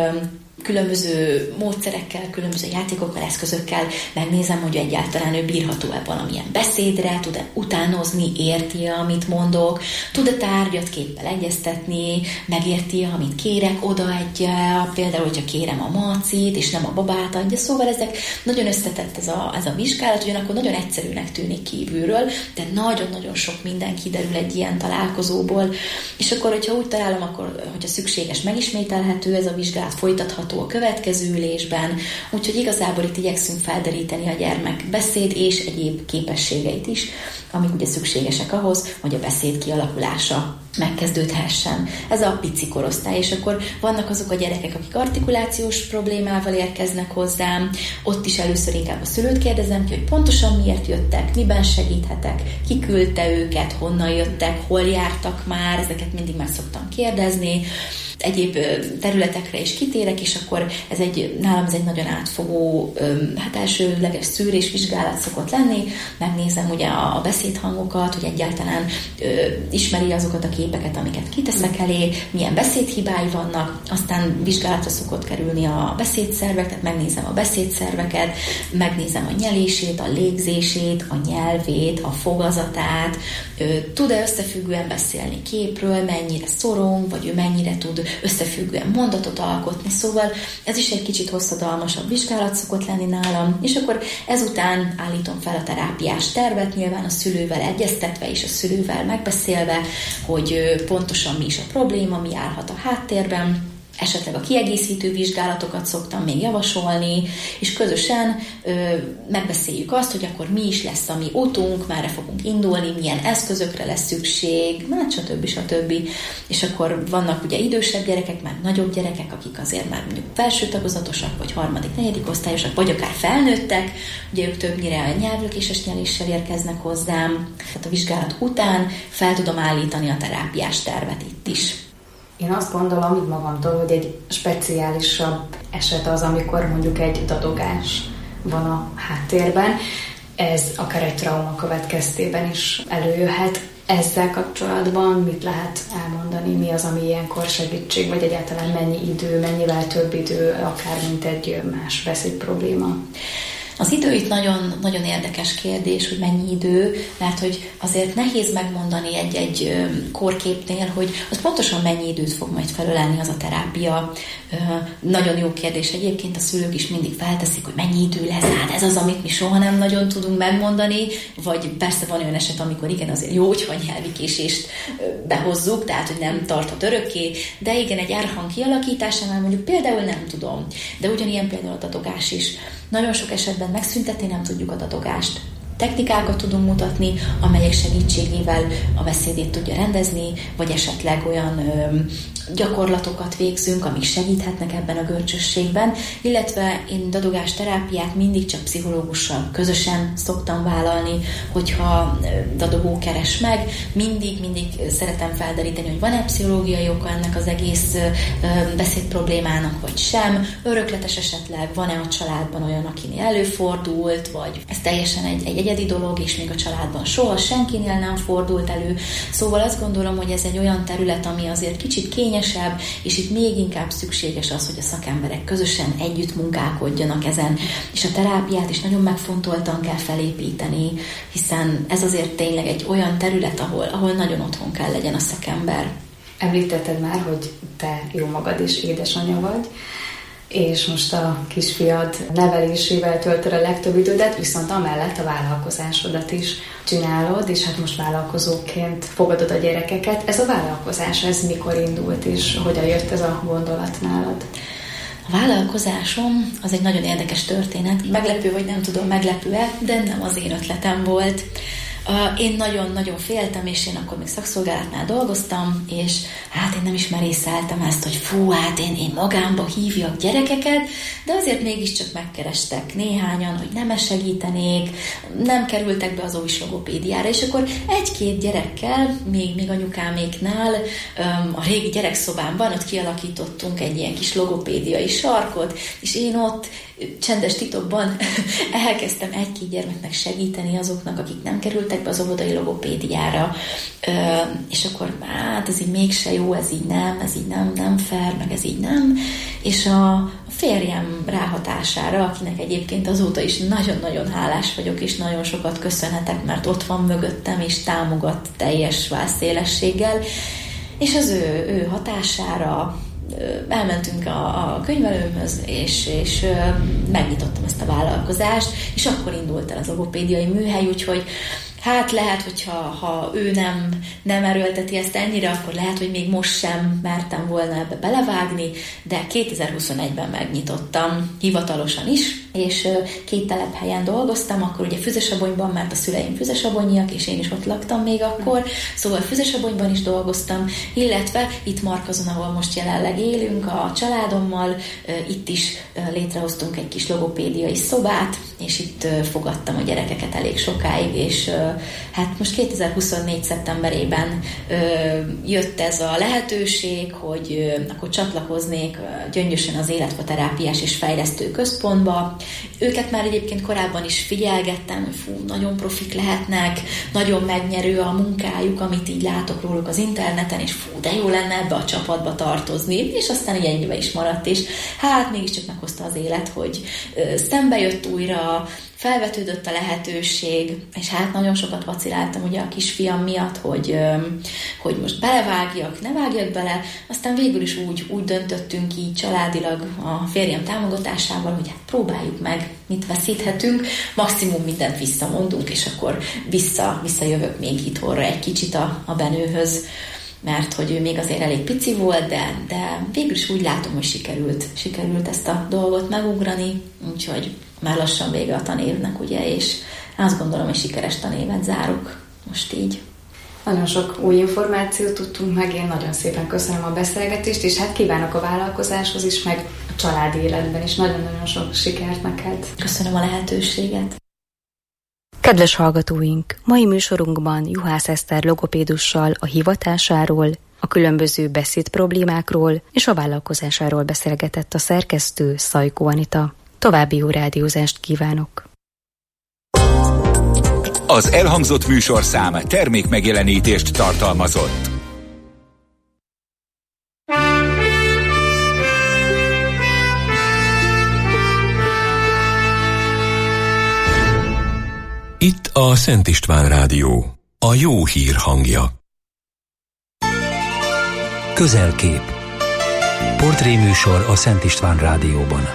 különböző módszerekkel, különböző játékokkal, eszközökkel megnézem, hogy egyáltalán ő bírható-e valamilyen beszédre, tud-e utánozni, érti-e, amit mondok, tud-e tárgyat képpel egyeztetni, megérti-e, amit kérek, odaadja, például, hogyha kérem a macit, és nem a babát adja, szóval ezek nagyon összetett ez a vizsgálat, ugyanakkor nagyon egyszerűnek tűnik kívülről, de nagyon-nagyon sok minden kiderül egy ilyen találkozóból, és akkor, hogyha úgy találom, akkor, hogyha szükséges, megismételhető ez a vizsgálat, folytatható a következő ülésben, úgyhogy igazából itt igyekszünk felderíteni a gyermek beszéd és egyéb képességeit is, amik ugye szükségesek ahhoz, hogy a beszéd kialakulása megkezdődhessen. Ez a pici korosztály, és akkor vannak azok a gyerekek, akik artikulációs problémával érkeznek hozzám, ott is először inkább a szülőt kérdezem ki, hogy pontosan miért jöttek, miben segíthetek, ki küldte őket, honnan jöttek, hol jártak már, ezeket mindig meg szoktam kérdezni, egyéb területekre is kitérek, és akkor nálam ez egy nagyon átfogó, elsőleges szűrés, vizsgálat szokott lenni, megnézem ugye a beszédhangokat, hogy egyáltalán ismeri azokat a képeket, amiket kiteszek elé, milyen beszédhibái vannak, aztán vizsgálatra szokott kerülni a beszédszervek, tehát megnézem a beszédszerveket, megnézem a nyelését, a légzését, a nyelvét, a fogazatát, tud-e összefüggően beszélni képről, mennyire szorong, vagy ő mennyire tud összefüggően mondatot alkotni, szóval ez is egy kicsit hosszadalmasabb vizsgálat szokott lenni nálam, és akkor ezután állítom fel a terápiás tervet, nyilván a szülővel egyeztetve és a szülővel megbeszélve, hogy pontosan mi is a probléma, mi állhat a háttérben, esetleg a kiegészítő vizsgálatokat szoktam még javasolni, és közösen megbeszéljük azt, hogy akkor mi is lesz a mi útunk, merre fogunk indulni, milyen eszközökre lesz szükség, stb. És akkor vannak ugye idősebb gyerekek, már nagyobb gyerekek, akik azért már mondjuk felső tagozatosak, vagy harmadik, negyedik osztályosak, vagy akár felnőttek, ugye ők többnyire nyelvlökéses nyeléssel érkeznek hozzám, tehát a vizsgálat után fel tudom állítani a terápiás tervet itt is. Én azt gondolom így magamtól, hogy egy speciálisabb eset az, amikor mondjuk egy dadogás van a háttérben. Ez akár egy trauma következtében is előjöhet. Ezzel kapcsolatban mit lehet elmondani? Mi az, ami ilyenkor segítség, vagy egyáltalán mennyi idő, mennyivel több idő, akár mint egy más beszéd probléma? Az idő itt nagyon, nagyon érdekes kérdés, hogy mennyi idő, mert hogy azért nehéz megmondani egy kórképnél, hogy az pontosan mennyi időt fog majd felölelni az a terápia. Nagyon jó kérdés egyébként, a szülők is mindig felteszik, hogy mennyi idő lesz, hát ez az, amit mi soha nem nagyon tudunk megmondani, vagy persze van olyan eset, amikor igen, azért jó, hogyha a nyelvi késést behozzuk, tehát hogy nem tarthat örökké, de igen, egy R-hang kialakításánál mondjuk például nem tudom, de ugyanilyen például a dadogás is. Nagyon sok esetben megszüntetni nem tudjuk a dadogást. Technikákat tudunk mutatni, amelyek segítségével a beszédét tudja rendezni, vagy esetleg olyan gyakorlatokat végzünk, amik segíthetnek ebben a görcsösségben, illetve én dadogás terápiát mindig csak pszichológussal közösen szoktam vállalni, hogyha dadogó keres meg, mindig szeretem felderíteni, hogy van-e pszichológiai oka ennek az egész beszédproblémának, vagy sem, örökletes esetleg, van-e a családban olyan, akinél előfordult, vagy ez teljesen egy egyedi dolog, és még a családban soha senkinél nem fordult elő. Szóval azt gondolom, hogy ez egy olyan terület, ami azért kicsit kényesebb, és itt még inkább szükséges az, hogy a szakemberek közösen együtt munkálkodjanak ezen, és a terápiát is nagyon megfontoltan kell felépíteni, hiszen ez azért tényleg egy olyan terület, ahol nagyon otthon kell legyen a szakember. Említetted már, hogy te jó magad is édesanyja vagy, és most a kisfiad nevelésével töltöd a legtöbb idődet, viszont amellett a vállalkozásodat is csinálod, és hát most vállalkozóként fogadod a gyerekeket. Ez a vállalkozás, ez mikor indult, és hogyan jött ez a gondolat nálad? A vállalkozásom az egy nagyon érdekes történet. Meglepő, vagy nem tudom, meglepő-e, de nem az én ötletem volt. Én nagyon-nagyon féltem, és én akkor még szakszolgálatnál dolgoztam, és hát én nem is merészeltem ezt, hogy hát én magámba hívjak gyerekeket, de azért mégiscsak megkerestek néhányan, hogy nem segítenék, nem kerültek be az óvis logopédiára, és akkor egy-két gyerekkel, még anyukáméknál, a régi gyerekszobámban ott kialakítottunk egy ilyen kis logopédiai sarkot, és én ott csendes titokban elkezdtem egy-két gyermeknek segíteni, azoknak, akik nem kerültek be az óvodai logopédiára, és akkor hát ez így mégse jó, ez így nem fair, meg ez így nem, és a férjem ráhatására, akinek egyébként azóta is nagyon-nagyon hálás vagyok, és nagyon sokat köszönhetek, mert ott van mögöttem, és támogat teljes válszélességgel, és az ő hatására elmentünk a könyvelőmhöz, és megnyitottam ezt a vállalkozást, és akkor indult el az logopédiai műhely, úgyhogy hát lehet, hogyha ő nem erőlteti ezt ennyire, akkor lehet, hogy még most sem mertem volna ebbe belevágni, de 2021-ben megnyitottam hivatalosan is, és 2 telephelyen dolgoztam, akkor ugye Füzesabonyban, mert a szüleim füzesabonyiak, és én is ott laktam még akkor, szóval Füzesabonyban is dolgoztam, illetve itt Markazon, ahol most jelenleg élünk a családommal, itt is létrehoztunk egy kis logopédiai szobát, és itt fogadtam a gyerekeket elég sokáig, és hát most 2024. szeptemberében jött ez a lehetőség, hogy akkor csatlakoznék Gyöngyösen az Életfa Terápiás és Fejlesztő Központba. Őket már egyébként korábban is figyelgettem, hogy nagyon profik lehetnek, nagyon megnyerő a munkájuk, amit így látok róluk az interneten, és de jó lenne ebbe a csapatba tartozni, és aztán így ennyibe is maradt, és hát mégiscsak meghozta az élet, hogy szembe jött újra, felvetődött a lehetőség, és hát nagyon sokat vaciláltam ugye a kisfiam miatt, hogy most belevágjak, ne vágjak bele, aztán végül is úgy döntöttünk így családilag a férjem támogatásával, hogy hát próbáljuk meg, mit veszíthetünk, maximum mindent visszamondunk, és akkor visszajövök még itthonra egy kicsit a Benőhöz. mert hogy ő még azért elég pici volt, de végül is úgy látom, hogy sikerült ezt a dolgot megugrani, úgyhogy már lassan vége a tanévnek, ugye, és azt gondolom, hogy sikeres tanévet zárok most így. Nagyon sok új információt tudtunk meg, én nagyon szépen köszönöm a beszélgetést, és hát kívánok a vállalkozáshoz is, meg a családi életben is nagyon-nagyon sok sikert neked. Köszönöm a lehetőséget. Kedves hallgatóink, mai műsorunkban Juhász Eszter logopédussal a hivatásáról, a különböző beszédproblémákról és a vállalkozásáról beszélgetett a szerkesztő, Szajkó Anita. További jó rádiózást kívánok! Az elhangzott műsorszám termékmegjelenítést tartalmazott. Itt a Szent István Rádió, a jó hír hangja. Közelkép. Portréműsor a Szent István Rádióban.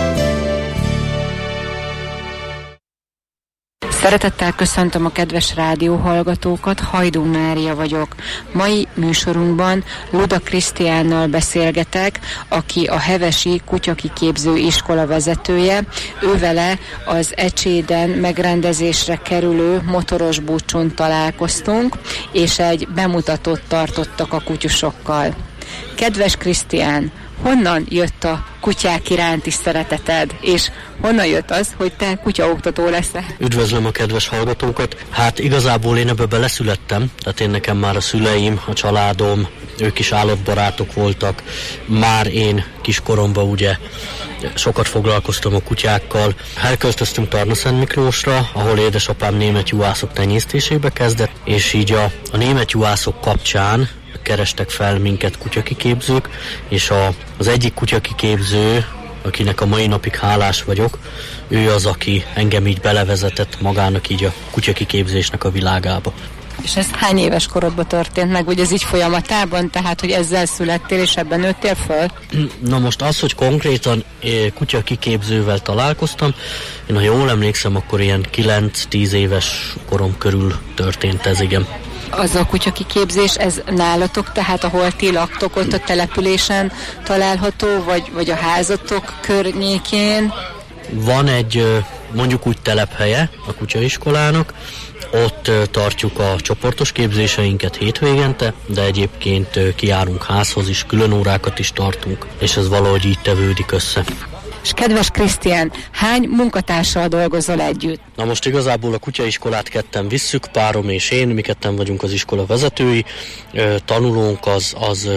Szeretettel köszöntöm a kedves rádióhallgatókat, Hajdú Mária vagyok. Mai műsorunkban Luda Krisztiánnal beszélgetek, aki a Hevesi Kutyakiképző Iskola vezetője. Ővele az Ecséden megrendezésre kerülő motoros búcson találkoztunk, és egy bemutatót tartottak a kutyusokkal. Kedves Krisztián, honnan jött a kutyák iránti szereteted, és honnan jött az, hogy te kutyaoktató leszel? Üdvözlöm a kedves hallgatókat! Hát igazából én ebbe beleszülettem, tehát én nekem már a szüleim, a családom, ők is állatbarátok voltak. Már én kiskoromban ugye sokat foglalkoztam a kutyákkal. Elköltöztünk Tarnaszentmiklósra, ahol édesapám német juhászok tenyésztésébe kezdett, és így a német juhászok kapcsán kerestek fel minket kutyakiképzők, és az egyik kutyakiképző, akinek a mai napig hálás vagyok, ő az, aki engem így belevezetett magának így a kutyakiképzésnek a világába. És ez hány éves korodban történt meg, vagy ez így folyamatában, tehát, hogy ezzel születtél, és ebben nőttél föl? Na most az, hogy konkrétan kutyakiképzővel találkoztam, én ha jól emlékszem, akkor ilyen 9-10 éves korom körül történt ez, igen. Az a kutyakiképzés, ez nálatok, tehát ahol ti laktok, ott a településen található, vagy a házatok környékén? Van egy, mondjuk úgy telephelye a kutyaiskolának, ott tartjuk a csoportos képzéseinket hétvégente, de egyébként kijárunk házhoz is, külön órákat is tartunk, és ez valahogy így tevődik össze. És kedves Krisztián, hány munkatársal dolgozol együtt? Na most igazából a kutyaiskolát ketten visszük, párom és én, mi ketten vagyunk az iskola vezetői, tanulónk az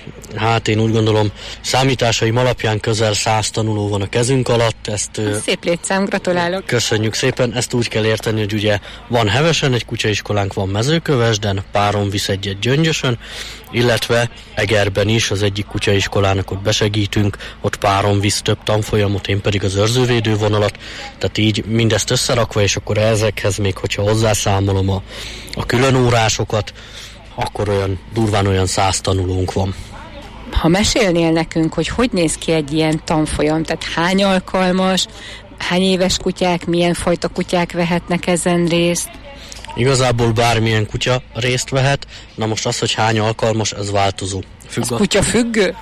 hát én úgy gondolom, számításaim alapján közel 100 tanuló van a kezünk alatt. Szép létszám, gratulálok. Köszönjük szépen, ezt úgy kell érteni, hogy ugye van Hevesen egy kutyaiskolánk, van Mezőkövesden, párom visz egyet Gyöngyösön, illetve Egerben is az egyik kutyaiskolának ott besegítünk, ott párom visz több tanfolyamot, én pedig az őrzővédő vonalat, tehát így mindezt összerakva, és akkor ezekhez még, hogyha hozzászámolom a külön órásokat, akkor durván olyan 100 tanulónk van. Ha mesélnél nekünk, hogy néz ki egy ilyen tanfolyam, tehát hány alkalmas, hány éves kutyák, milyen fajta kutyák vehetnek ezen részt? Igazából bármilyen kutya részt vehet, na most az, hogy hány alkalmas, ez változó. Ez kutyafüggő?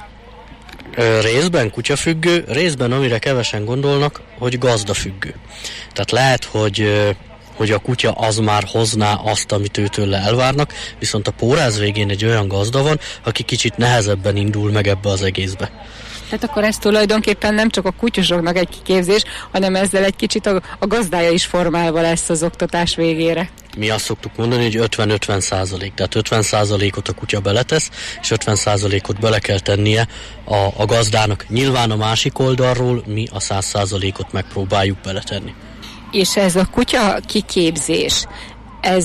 Részben kutyafüggő, részben amire kevesen gondolnak, hogy gazdafüggő. Tehát lehet, hogy a kutya az már hozná azt, amit őtől elvárnak, viszont a póráz végén egy olyan gazda van, aki kicsit nehezebben indul meg ebbe az egészbe. Tehát akkor ez tulajdonképpen nem csak a kutyusoknak egy kiképzés, hanem ezzel egy kicsit a gazdája is formálva lesz az oktatás végére. Mi azt szoktuk mondani, hogy 50-50%, tehát 50%-ot a kutya beletesz, és 50%-ot bele kell tennie a gazdának. Nyilván a másik oldalról mi a 100%-ot megpróbáljuk beletenni. És ez a kutya kiképzés, ez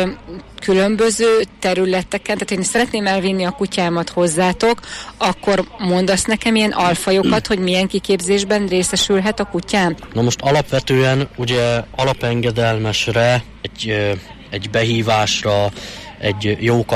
különböző területeken, tehát én szeretném elvinni a kutyámat hozzátok, akkor mondasz nekem ilyen alfajokat, hogy milyen kiképzésben részesülhet a kutyám? Na most alapvetően ugye alapengedelmesre, egy behívásra, egy jó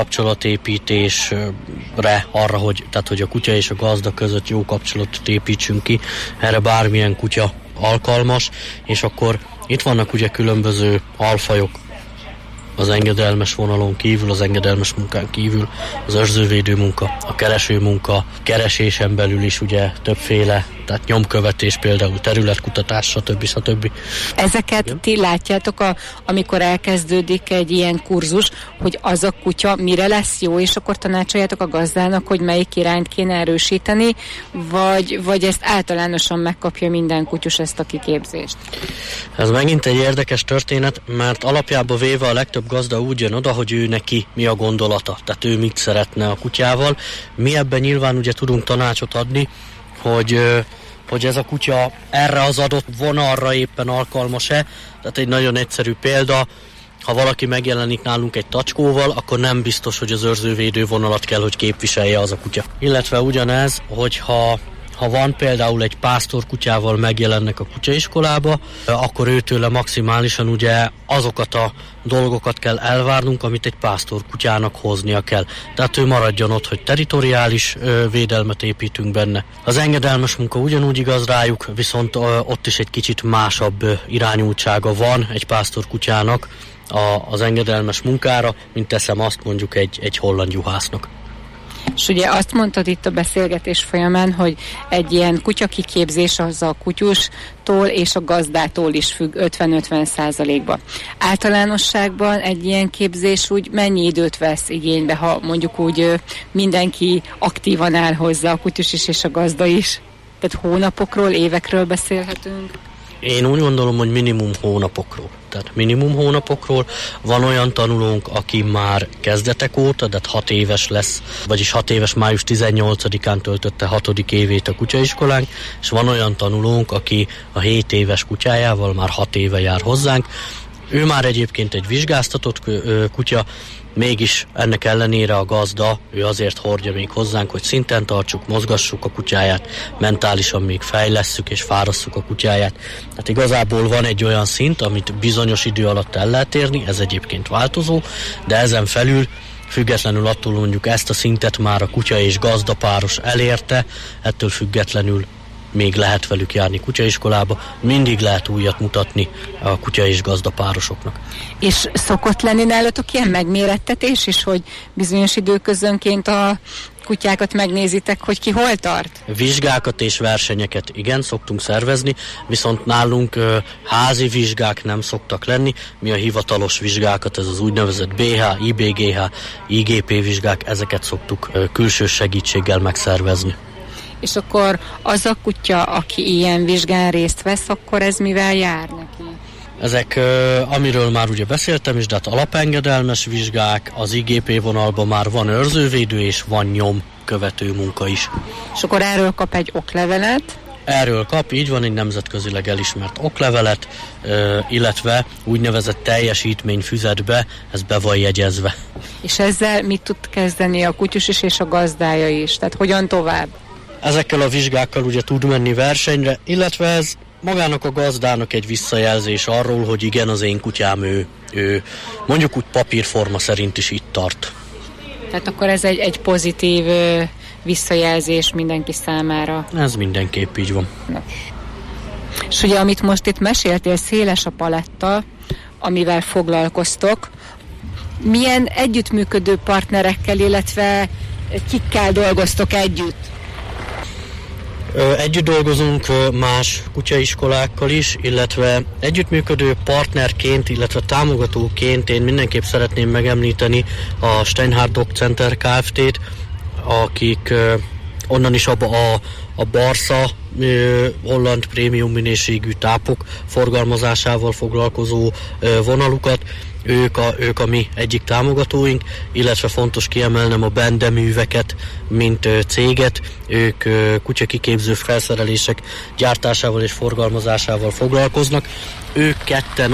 kapcsolatépítésre, arra, hogy a kutya és a gazda között jó kapcsolatot építsünk ki, erre bármilyen kutya alkalmas, és akkor itt vannak ugye különböző alfajok, az engedelmes vonalon kívül, az engedelmes munkán kívül az őrzővédő munka, a kereső munka, keresésen belül is ugye többféle, tehát nyomkövetés, például területkutatás, stb. Ezeket ti látjátok, amikor elkezdődik egy ilyen kurzus, hogy az a kutya mire lesz jó, és akkor tanácsoljátok a gazdának, hogy melyik irányt kéne erősíteni, vagy ezt általánosan megkapja minden kutyus ezt a kiképzést? Ez megint egy érdekes történet, mert alapjában véve a legtöbb gazda úgy jön oda, hogy ő neki mi a gondolata, tehát ő mit szeretne a kutyával. Mi ebben nyilván ugye tudunk tanácsot adni, hogy ez a kutya erre az adott vonalra éppen alkalmas-e. Tehát egy nagyon egyszerű példa, ha valaki megjelenik nálunk egy tacskóval, akkor nem biztos, hogy az őrzővédő vonalat kell, hogy képviselje az a kutya. Illetve ugyanez, hogyha van például egy pásztor kutyával megjelennek a kutyaiskolába, akkor őtőle maximálisan ugye azokat a dolgokat kell elvárnunk, amit egy pásztor kutyának hoznia kell. Tehát ő maradjon ott, hogy territoriális védelmet építünk benne. Az engedelmes munka ugyanúgy igaz rájuk, viszont ott is egy kicsit másabb irányultsága van egy pásztor kutyának az engedelmes munkára, mint teszem azt mondjuk egy holland juhásznak. És ugye azt mondtad itt a beszélgetés folyamán, hogy egy ilyen kutyakiképzés az a kutyustól és a gazdától is függ 50-50%-ba. Általánosságban egy ilyen képzés úgy mennyi időt vesz igénybe, ha mondjuk úgy mindenki aktívan áll hozzá, a kutyus is és a gazda is? Tehát hónapokról, évekről beszélhetünk? Én úgy gondolom, hogy minimum hónapokról. Tehát minimum hónapokról. Van olyan tanulónk, aki már kezdetek óta, de 6 éves lesz, vagyis 6 éves május 18-án töltötte 6. évét a kutyaiskolánk, és van olyan tanulónk, aki a 7 éves kutyájával már 6 éve jár hozzánk. Ő már egyébként egy vizsgáztatott kutya, mégis ennek ellenére a gazda, ő azért hordja még hozzánk, hogy szinten tartsuk, mozgassuk a kutyáját, mentálisan még fejlesszük és fárasszuk a kutyáját. Tehát igazából van egy olyan szint, amit bizonyos idő alatt el lehet érni, ez egyébként változó, de ezen felül függetlenül attól mondjuk ezt a szintet már a kutya és gazda páros elérte, ettől függetlenül még lehet velük járni kutyaiskolába, mindig lehet újat mutatni a kutya és gazda párosoknak. És szokott lenni nálatok ilyen megmérettetés is, hogy bizonyos időközönként a kutyákat megnézitek, hogy ki hol tart? Vizsgákat és versenyeket igen, szoktunk szervezni, viszont nálunk házi vizsgák nem szoktak lenni, mi a hivatalos vizsgákat, ez az úgynevezett BH, IBGH, IGP vizsgák, ezeket szoktuk külső segítséggel megszervezni. És akkor az a kutya, aki ilyen vizsgán részt vesz, akkor ez mivel jár neki? Ezek, amiről már ugye beszéltem is, de hát alapengedelmes vizsgák, az IGP vonalban már van őrzővédő és van nyomkövető munka is. És akkor erről kap egy oklevelet? Erről kap, így van, egy nemzetközileg elismert oklevelet, illetve úgynevezett teljesítményfüzetbe, ez be van jegyezve. És ezzel mit tud kezdeni a kutyus is és a gazdája is? Tehát hogyan tovább? Ezekkel a vizsgákkal ugye tud menni versenyre, illetve ez magának a gazdának egy visszajelzés arról, hogy igen, az én kutyám ő mondjuk úgy papírforma szerint is itt tart. Tehát akkor ez egy pozitív visszajelzés mindenki számára. Ez mindenképp így van. Na. És ugye, amit most itt meséltél, széles a paletta, amivel foglalkoztok. Milyen együttműködő partnerekkel, illetve kikkel dolgoztok együtt? Együtt dolgozunk más kutyaiskolákkal is, illetve együttműködő partnerként, illetve támogatóként én mindenképp szeretném megemlíteni a Steinhardt Dog Center Kft-t, akik onnan is a Barca holland prémium minőségű tápok forgalmazásával foglalkozó vonalukat, ők a mi egyik támogatóink, illetve fontos kiemelnem a Bende műveket, mint céget, ők kutyakiképző felszerelések gyártásával és forgalmazásával foglalkoznak. Ők ketten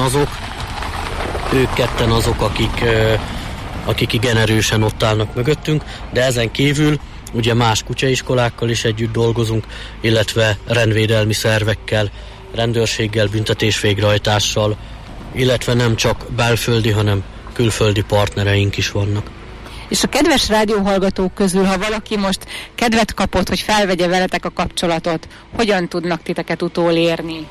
azok, akik igen erősen ott állnak mögöttünk, de ezen kívül ugye más kutyaiskolákkal is együtt dolgozunk, illetve rendvédelmi szervekkel, rendőrséggel, büntetésvégrehajtással, illetve nem csak belföldi, hanem külföldi partnereink is vannak. És a kedves rádióhallgatók közül, ha valaki most kedvet kapott, hogy felvegye veletek a kapcsolatot, hogyan tudnak titeket utolérni?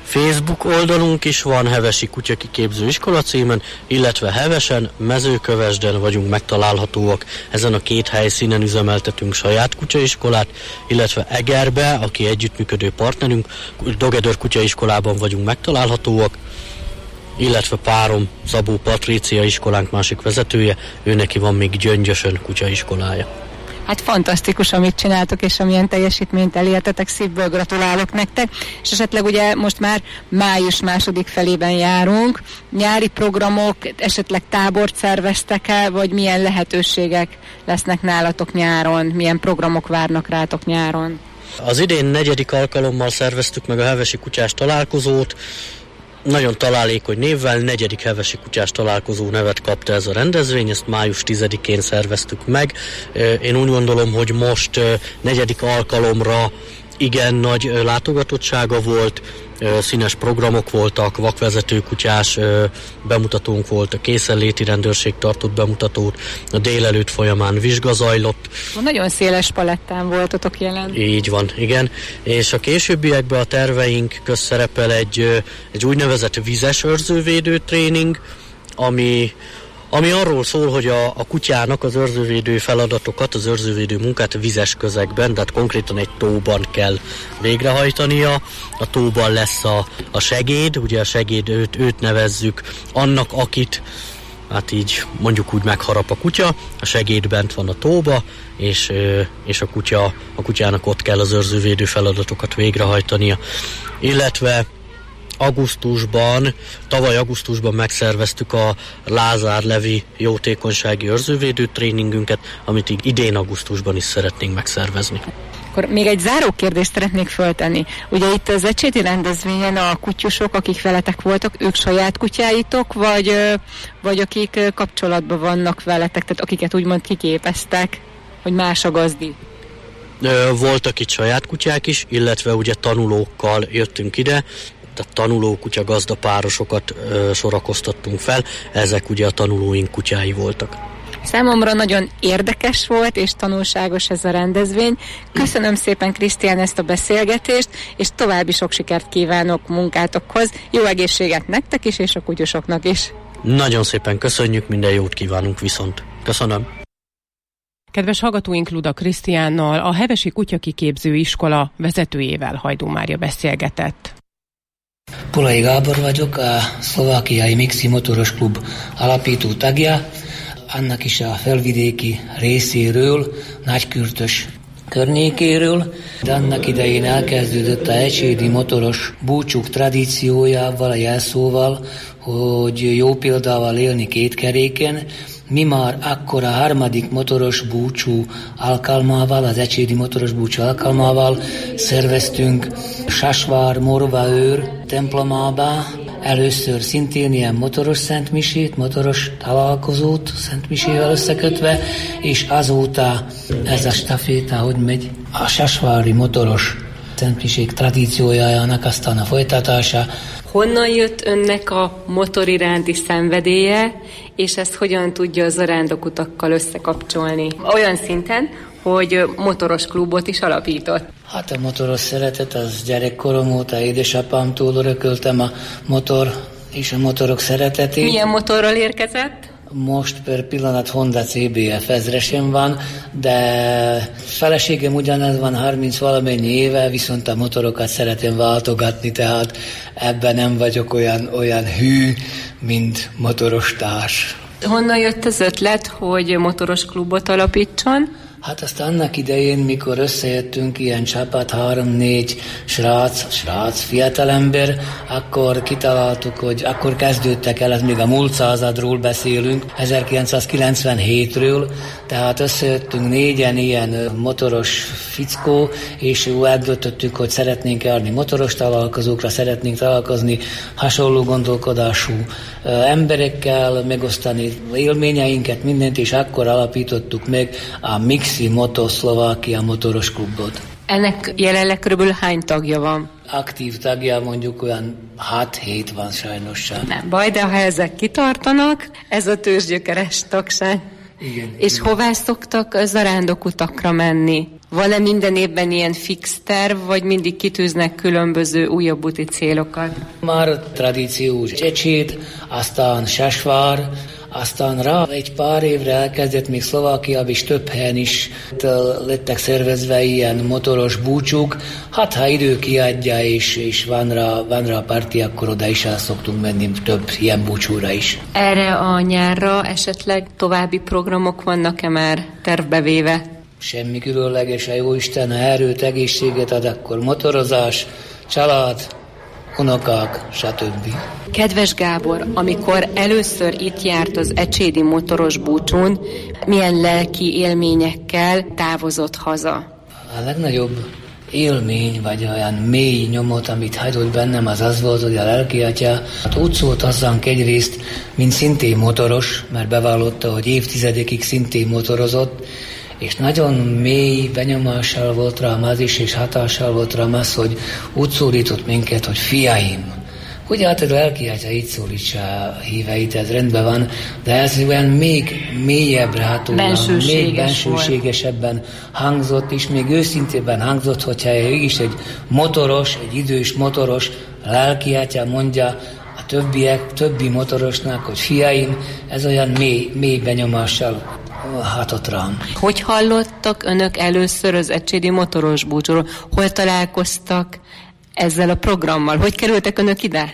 Facebook oldalunk is van, Hevesi Kutyakiképző Iskola címen, illetve Hevesen, Mezőkövesden vagyunk megtalálhatóak. Ezen a két helyszínen üzemeltetünk saját kutyaiskolát, illetve Egerbe, aki együttműködő partnerünk, Dogedör kutyaiskolában vagyunk megtalálhatóak, illetve párom, Szabó Patrícia iskolánk másik vezetője, ő neki van még Gyöngyösön kutyaiskolája. Hát fantasztikus, amit csináltok, és amilyen teljesítményt elértetek, szívből gratulálok nektek, és esetleg ugye most már május második felében járunk, nyári programok, esetleg tábort szerveztek-e, vagy milyen lehetőségek lesznek nálatok nyáron, milyen programok várnak rátok nyáron? Az idén 4. alkalommal szerveztük meg a Hevesi Kutyás Találkozót, nagyon találékony névvel, 4. Hevesi Kutyás Találkozó nevet kapta ez a rendezvény, ezt május 10-én szerveztük meg. Én úgy gondolom, hogy most 4. alkalomra igen nagy látogatottsága volt, színes programok voltak, vakvezető kutyás bemutatónk volt, a készenléti rendőrség tartott bemutatót, a délelőtt folyamán vizsga zajlott. Nagyon széles palettán voltatok jelen. Így van, igen. És a későbbiekben a terveink közt szerepel egy úgynevezett vizes őrzővédő tréning, ami arról szól, hogy a kutyának az őrzővédő feladatokat, az őrzővédő munkát vizes közegben, tehát konkrétan egy tóban kell végrehajtania. A tóban lesz a segéd, ugye a segéd, őt nevezzük annak, akit, hát így mondjuk úgy megharap a kutya, a segéd bent van a tóba, és a kutyának ott kell az őrzővédő feladatokat végrehajtania. Illetve tavaly augusztusban megszerveztük a Lázár Levi jótékonysági őrzővédő tréningünket, amit idén augusztusban is szeretnénk megszervezni. Akkor még egy záró kérdést szeretnék föltenni. Ugye itt az ecséti rendezvényen a kutyusok, akik veletek voltak, ők saját kutyáitok, vagy akik kapcsolatban vannak veletek, tehát akiket úgymond kiképeztek, hogy más a gazdi? Voltak itt saját kutyák is, illetve ugye tanulókkal jöttünk ide, tehát tanuló kutya gazda párosokat sorakoztattunk fel, ezek ugye a tanulóink kutyái voltak. Számomra nagyon érdekes volt és tanulságos ez a rendezvény. Köszönöm szépen, Krisztián, ezt a beszélgetést, és további sok sikert kívánok munkátokhoz. Jó egészséget nektek is, és a kutyusoknak is. Nagyon szépen köszönjük, minden jót kívánunk viszont. Köszönöm. Kedves hallgatóink, Luda Krisztiánnal, a Hevesi Kutyakiképző Iskola vezetőjével Hajdú Mária beszélgetett. Pulai Gábor vagyok, a szlovákiai Mixi Motoros Klub alapító tagja, annak is a felvidéki részéről, Nagykürtös környékéről, de annak idején elkezdődött a ecsédi motoros búcsúk tradíciójával, a jelszóval, hogy jó példával élni két keréken. Mi már akkor a 3. motoros búcsú alkalmával, az ecsédi motoros búcsú alkalmával szerveztünk Sasvár Morvaőr templomába, először szintén ilyen motoros szentmisét, motoros találkozót szentmisével összekötve, és azóta ez a staféta, hogy megy, a sasvári motoros szentmisék tradíciójának aztán a folytatása. Honnan jött önnek a motor iránti szenvedélye, és ezt hogyan tudja a zarándokutakkal összekapcsolni? Olyan szinten, hogy motoros klubot is alapított. Hát a motoros szeretet, az gyerekkorom óta édesapámtól örököltem a motor és a motorok szeretetét. Milyen motorral érkezett? Most per pillanat Honda CBF 1000-esen van, de feleségem ugyanez van 30 valamennyi éve, viszont a motorokat szeretem váltogatni, tehát ebben nem vagyok olyan hű, mint motoros társ. Honnan jött az ötlet, hogy motoros klubot alapítson? Hát azt annak idején, mikor összejöttünk ilyen csapat, 3-4 srác, fiatalember, akkor kitaláltuk, hogy akkor kezdődtek el, ez még a múlt századról beszélünk, 1997-ről, tehát összejöttünk 4 ilyen motoros fickó, és eldöntöttük, hogy szeretnénk járni motoros találkozókra, szeretnénk találkozni hasonló gondolkodású emberekkel, megosztani élményeinket, mindent, és akkor alapítottuk meg a Mixi Moto Szlovákia motoros klubot. Ennek jelenleg körülbelül hány tagja van? Aktív tagja mondjuk olyan 6-7 van sajnos. Nem baj, de ha ezek kitartanak, ez a tőzsgyökeres tagság. Igen. És hová szoktak zarándokutakra menni? Van-e minden évben ilyen fix terv, vagy mindig kitűznek különböző újabb úti célokat? Már tradíciós Ecséd, aztán Sasvár, aztán rá egy pár évre elkezdett még Szlovákiában is több helyen is lettek szervezve ilyen motoros búcsúk. Hát ha idő kiadja és van rá parti, akkor oda is el szoktunk menni több ilyen búcsúra is. Erre a nyárra esetleg további programok vannak-e már tervbe Semmi különleges, a jóisten erőt, egészséget ad, akkor motorozás, család, unokák, stb. Kedves Gábor, amikor először itt járt az ecsédi motoros búcsún, milyen lelki élményekkel távozott haza? A legnagyobb élmény, vagy olyan mély nyomot, amit hagyott bennem, az volt, hogy a lelki atya úgy szólt hozzánk egyrészt, mint szintén motoros, mert bevallotta, hogy évtizedekig szintén motorozott, és nagyon mély benyomással volt rám az is, és hatással volt rám az, hogy úgy szólított minket, hogy fiaim. Ugye hát a lelki atya így szólítsa a híveit, ez rendben van, de ez olyan még mélyebbre hatolóan, még bensőségesebben hangzott, és még őszintében hangzott, hogyha is egy motoros, egy idős motoros lelki atya mondja a többi motorosnak, hogy fiaim, ez olyan mély benyomással hatott rám. Hogy hallottak önök először az ecsédi motoros búcsúról? Hol találkoztak ezzel a programmal? Hogy kerültek önök ide?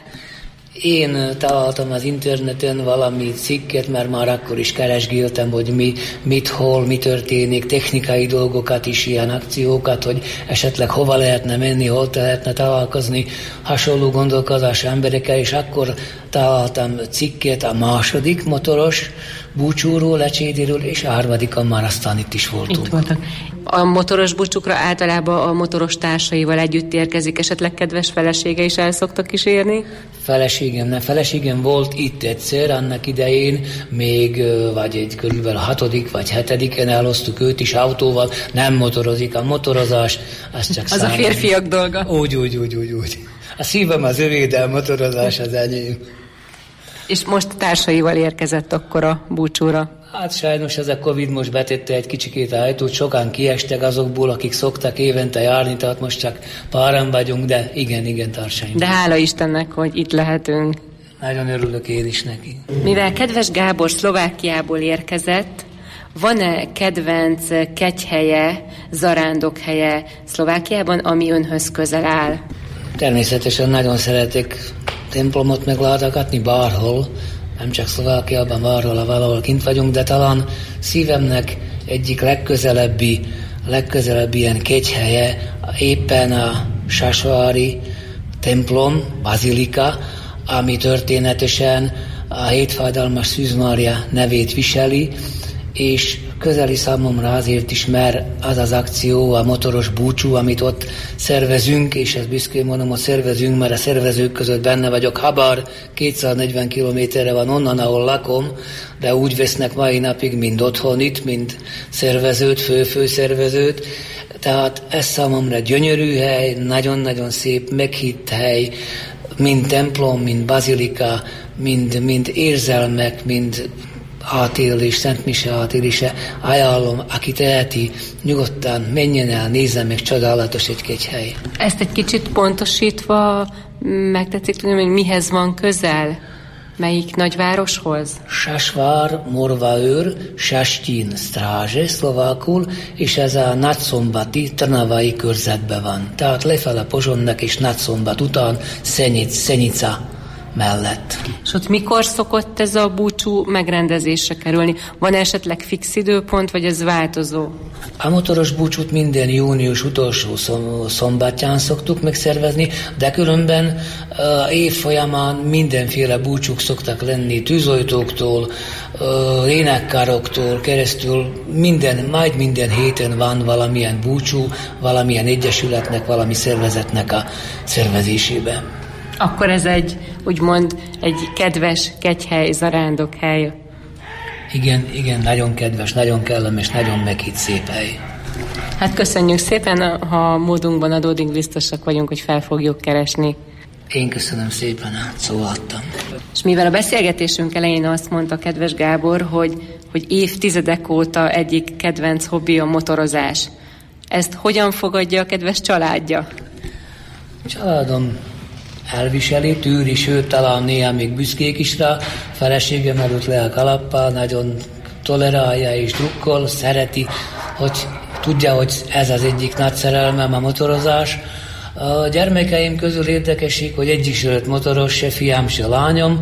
Én találtam az interneten valami cikket, mert már akkor is keresgéltem, hogy mit, hol, mi történik, technikai dolgokat is, ilyen akciókat, hogy esetleg hova lehetne menni, hol lehetne találkozni hasonló gondolkozású emberekkel, és akkor találtam cikket a második motoros búcsúról, Ecsédiről, és a harmadikon már aztán itt is voltunk. Itt voltak. A motoros búcsúkra általában a motoros társaival együtt érkezik, esetleg kedves felesége is el szoktak kísérni? Feleségem volt itt egyszer, annak idején, még vagy egy körülbelül 6. vagy 7. elhoztuk őt is autóval, nem motorozik, a motorozás, az csak az a férfiak dolga. Úgy. A szívem az övé, de a motorozás az enyém. És most társaival érkezett akkor a búcsúra? Hát sajnos ez a Covid most betette egy kicsikét a ajtót, sokan kiestek azokból, akik szoktak évente járni, tehát most csak páran vagyunk, de igen, társaim. De hála Istennek, hogy itt lehetünk. Nagyon örülök én is neki. Mivel kedves Gábor Szlovákiából érkezett, van-e kedvenc kegyhelye, zarándokhelye Szlovákiában, ami önhöz közel áll? Természetesen nagyon szeretek templomot meglátogatni bárhol, nem csak Szlovákiában, bárhol, valahol kint vagyunk, de talán szívemnek egyik legközelebbi ilyen kegyhelye éppen a Sasvári templom, bazilika, ami történetesen a Hétfájdalmas Szűz Mária nevét viseli, és közeli számomra azért is, mert az az akció, a motoros búcsú, amit ott szervezünk, és ezt büszkén mondom, hogy szervezünk, mert a szervezők között benne vagyok, habár 240 kilométerre van onnan, ahol lakom, de úgy vesznek mai napig, mind otthon itt, mind szervezőt, főszervezőt. Tehát ez számomra gyönyörű hely, nagyon-nagyon szép, meghitt hely, mind templom, mind bazilika, mind érzelmek, mind átélés, Szent Mise átélése, ajánlom, aki teheti, nyugodtan menjen el, nézzen meg, csodálatos egy kegyhely. Ezt egy kicsit pontosítva megtetszik tudni, hogy mihez van közel? Melyik nagyvároshoz? Sasvár, Morvaőr, Sastin Stráže szlovákul, és ez a Nagyszombati, Trnavai körzetben van. Tehát lefele Pozsonynak és Nagyszombat után Szenica mellett. És ott mikor szokott ez a búcsú megrendezésre kerülni? Van esetleg fix időpont, vagy ez változó? A motoros búcsút minden június utolsó szombatján szoktuk megszervezni, de különben év folyamán mindenféle búcsúk szoktak lenni, tűzoltóktól, énekkároktól keresztül, majd minden héten van valamilyen búcsú, valamilyen egyesületnek, valami szervezetnek a szervezésében. Akkor ez úgymond egy kedves kegyhely, zarándokhely. Igen, nagyon kedves, nagyon kellemes, nagyon meghitt szép hely. Hát köszönjük szépen, ha módunkban adódik, biztosak vagyunk, hogy fel fogjuk keresni. Én köszönöm szépen, szólaltam. És mivel a beszélgetésünk elején azt mondta kedves Gábor, hogy évtizedek óta egyik kedvenc hobbi a motorozás. Ezt hogyan fogadja a kedves családja? Családom elviseli, tűri, sőt, talán néha még büszkék is rá. Feleségem előtt le a kalappal, nagyon tolerálja és drukkol, szereti, hogy tudja, hogy ez az egyik nagy szerelmem a motorozás. A gyermekeim közül érdekesik, hogy egyik se lett motoros, se fiám, se lányom.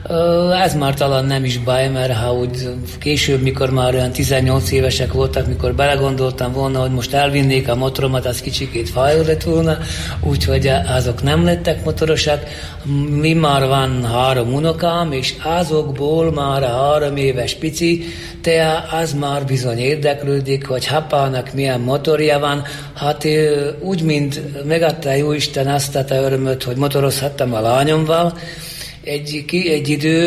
Ez már talán nem is baj, mert ha úgy később, mikor már olyan 18 évesek voltak, mikor belegondoltam volna, hogy most elvinnék a motoromat, az kicsikét fájó lett volna, úgyhogy azok nem lettek motorosak. Mi már van 3 unokám, és azokból már a 3 éves pici, te az már bizony érdeklődik, hogy apának milyen motorja van. Hát úgy, mint megadta Jóisten azt a örömöt, hogy motorozhattam a lányommal, egy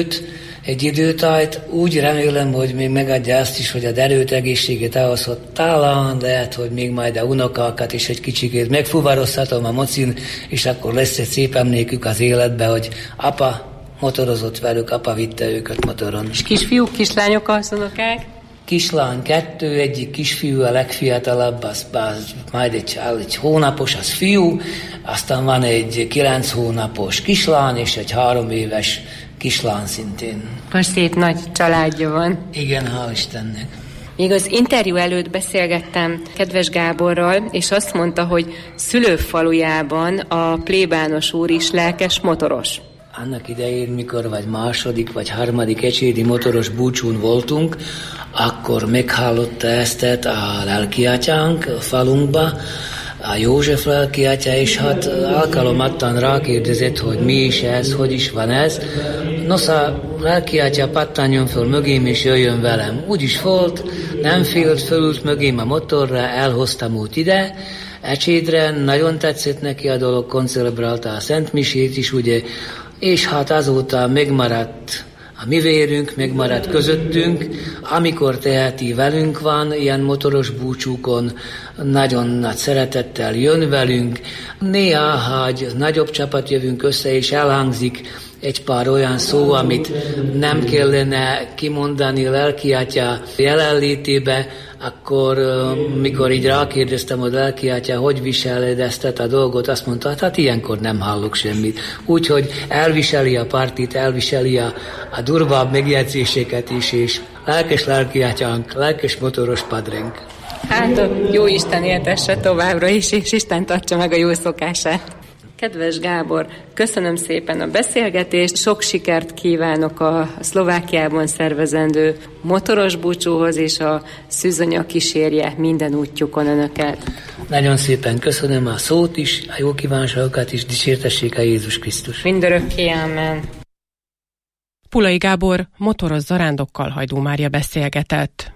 időt állt, úgy remélem, hogy még megadja azt is, hogy a erőt, egészséget ahhoz, hogy talán lehet, hogy még majd a unokákat is egy kicsikét megfuvarozhatom a mocin, és akkor lesz egy szép emlékük az életbe, hogy apa motorozott velük, apa vitte őket motoron. És kisfiúk, kislányok az unokák? Kislány 2, egyik kisfiú, a legfiatalabb, az majd egy hónapos, az fiú, aztán van egy 9 hónapos kislány, és egy 3 éves kislány szintén. Most szép nagy családja van. Igen, hál' Istennek. Még az interjú előtt beszélgettem kedves Gáborral, és azt mondta, hogy szülőfalujában a plébános úr is lelkes motoros. Annak idején, mikor vagy második, vagy harmadik ecsédi motoros búcsún voltunk, akkor meghallotta ezt a lelkiatyánk a falunkba, a József lelkiatya, és hát alkalomattan rákérdezett, hogy mi is ez, hogy is van ez. Nos, a lelkiatya pattanjon föl mögém, és jöjjön velem. Úgy is volt, nem félt, fölült mögém a motorra, elhoztam út ide, ecsédre, nagyon tetszett neki a dolog, koncelebrálta a Szentmisét is, ugye, és hát azóta megmaradt a mi vérünk, megmaradt közöttünk, amikor teheti velünk van, ilyen motoros búcsúkon nagyon nagy szeretettel jön velünk. Néha, ha egy nagyobb csapat jövünk össze, és elhangzik egy pár olyan szó, amit nem kellene kimondani lelkiatya jelenlétébe, akkor mikor így rákérdeztem, hogy lelkiatya, hogy viseled ezt a dolgot, azt mondta, hát ilyenkor nem hallok semmit. Úgyhogy elviseli a partit, elviseli a durvább megjegyzéseket is, és lelkes lelkiatyánk, lelkes motoros padrénk. Hát a jó Isten éltesse továbbra is, és Isten tartsa meg a jó szokását. Kedves Gábor, köszönöm szépen a beszélgetést, sok sikert kívánok a Szlovákiában szervezendő motoros búcsúhoz, és a szűzanya kísérje minden útjukon önöket. Nagyon szépen köszönöm a szót is, a jó kívánságokat is, dicsértessék a Jézus Krisztus. Mindörökké, amen. Pulai Gábor motoros zarándokkal Hajdú Mária beszélgetett.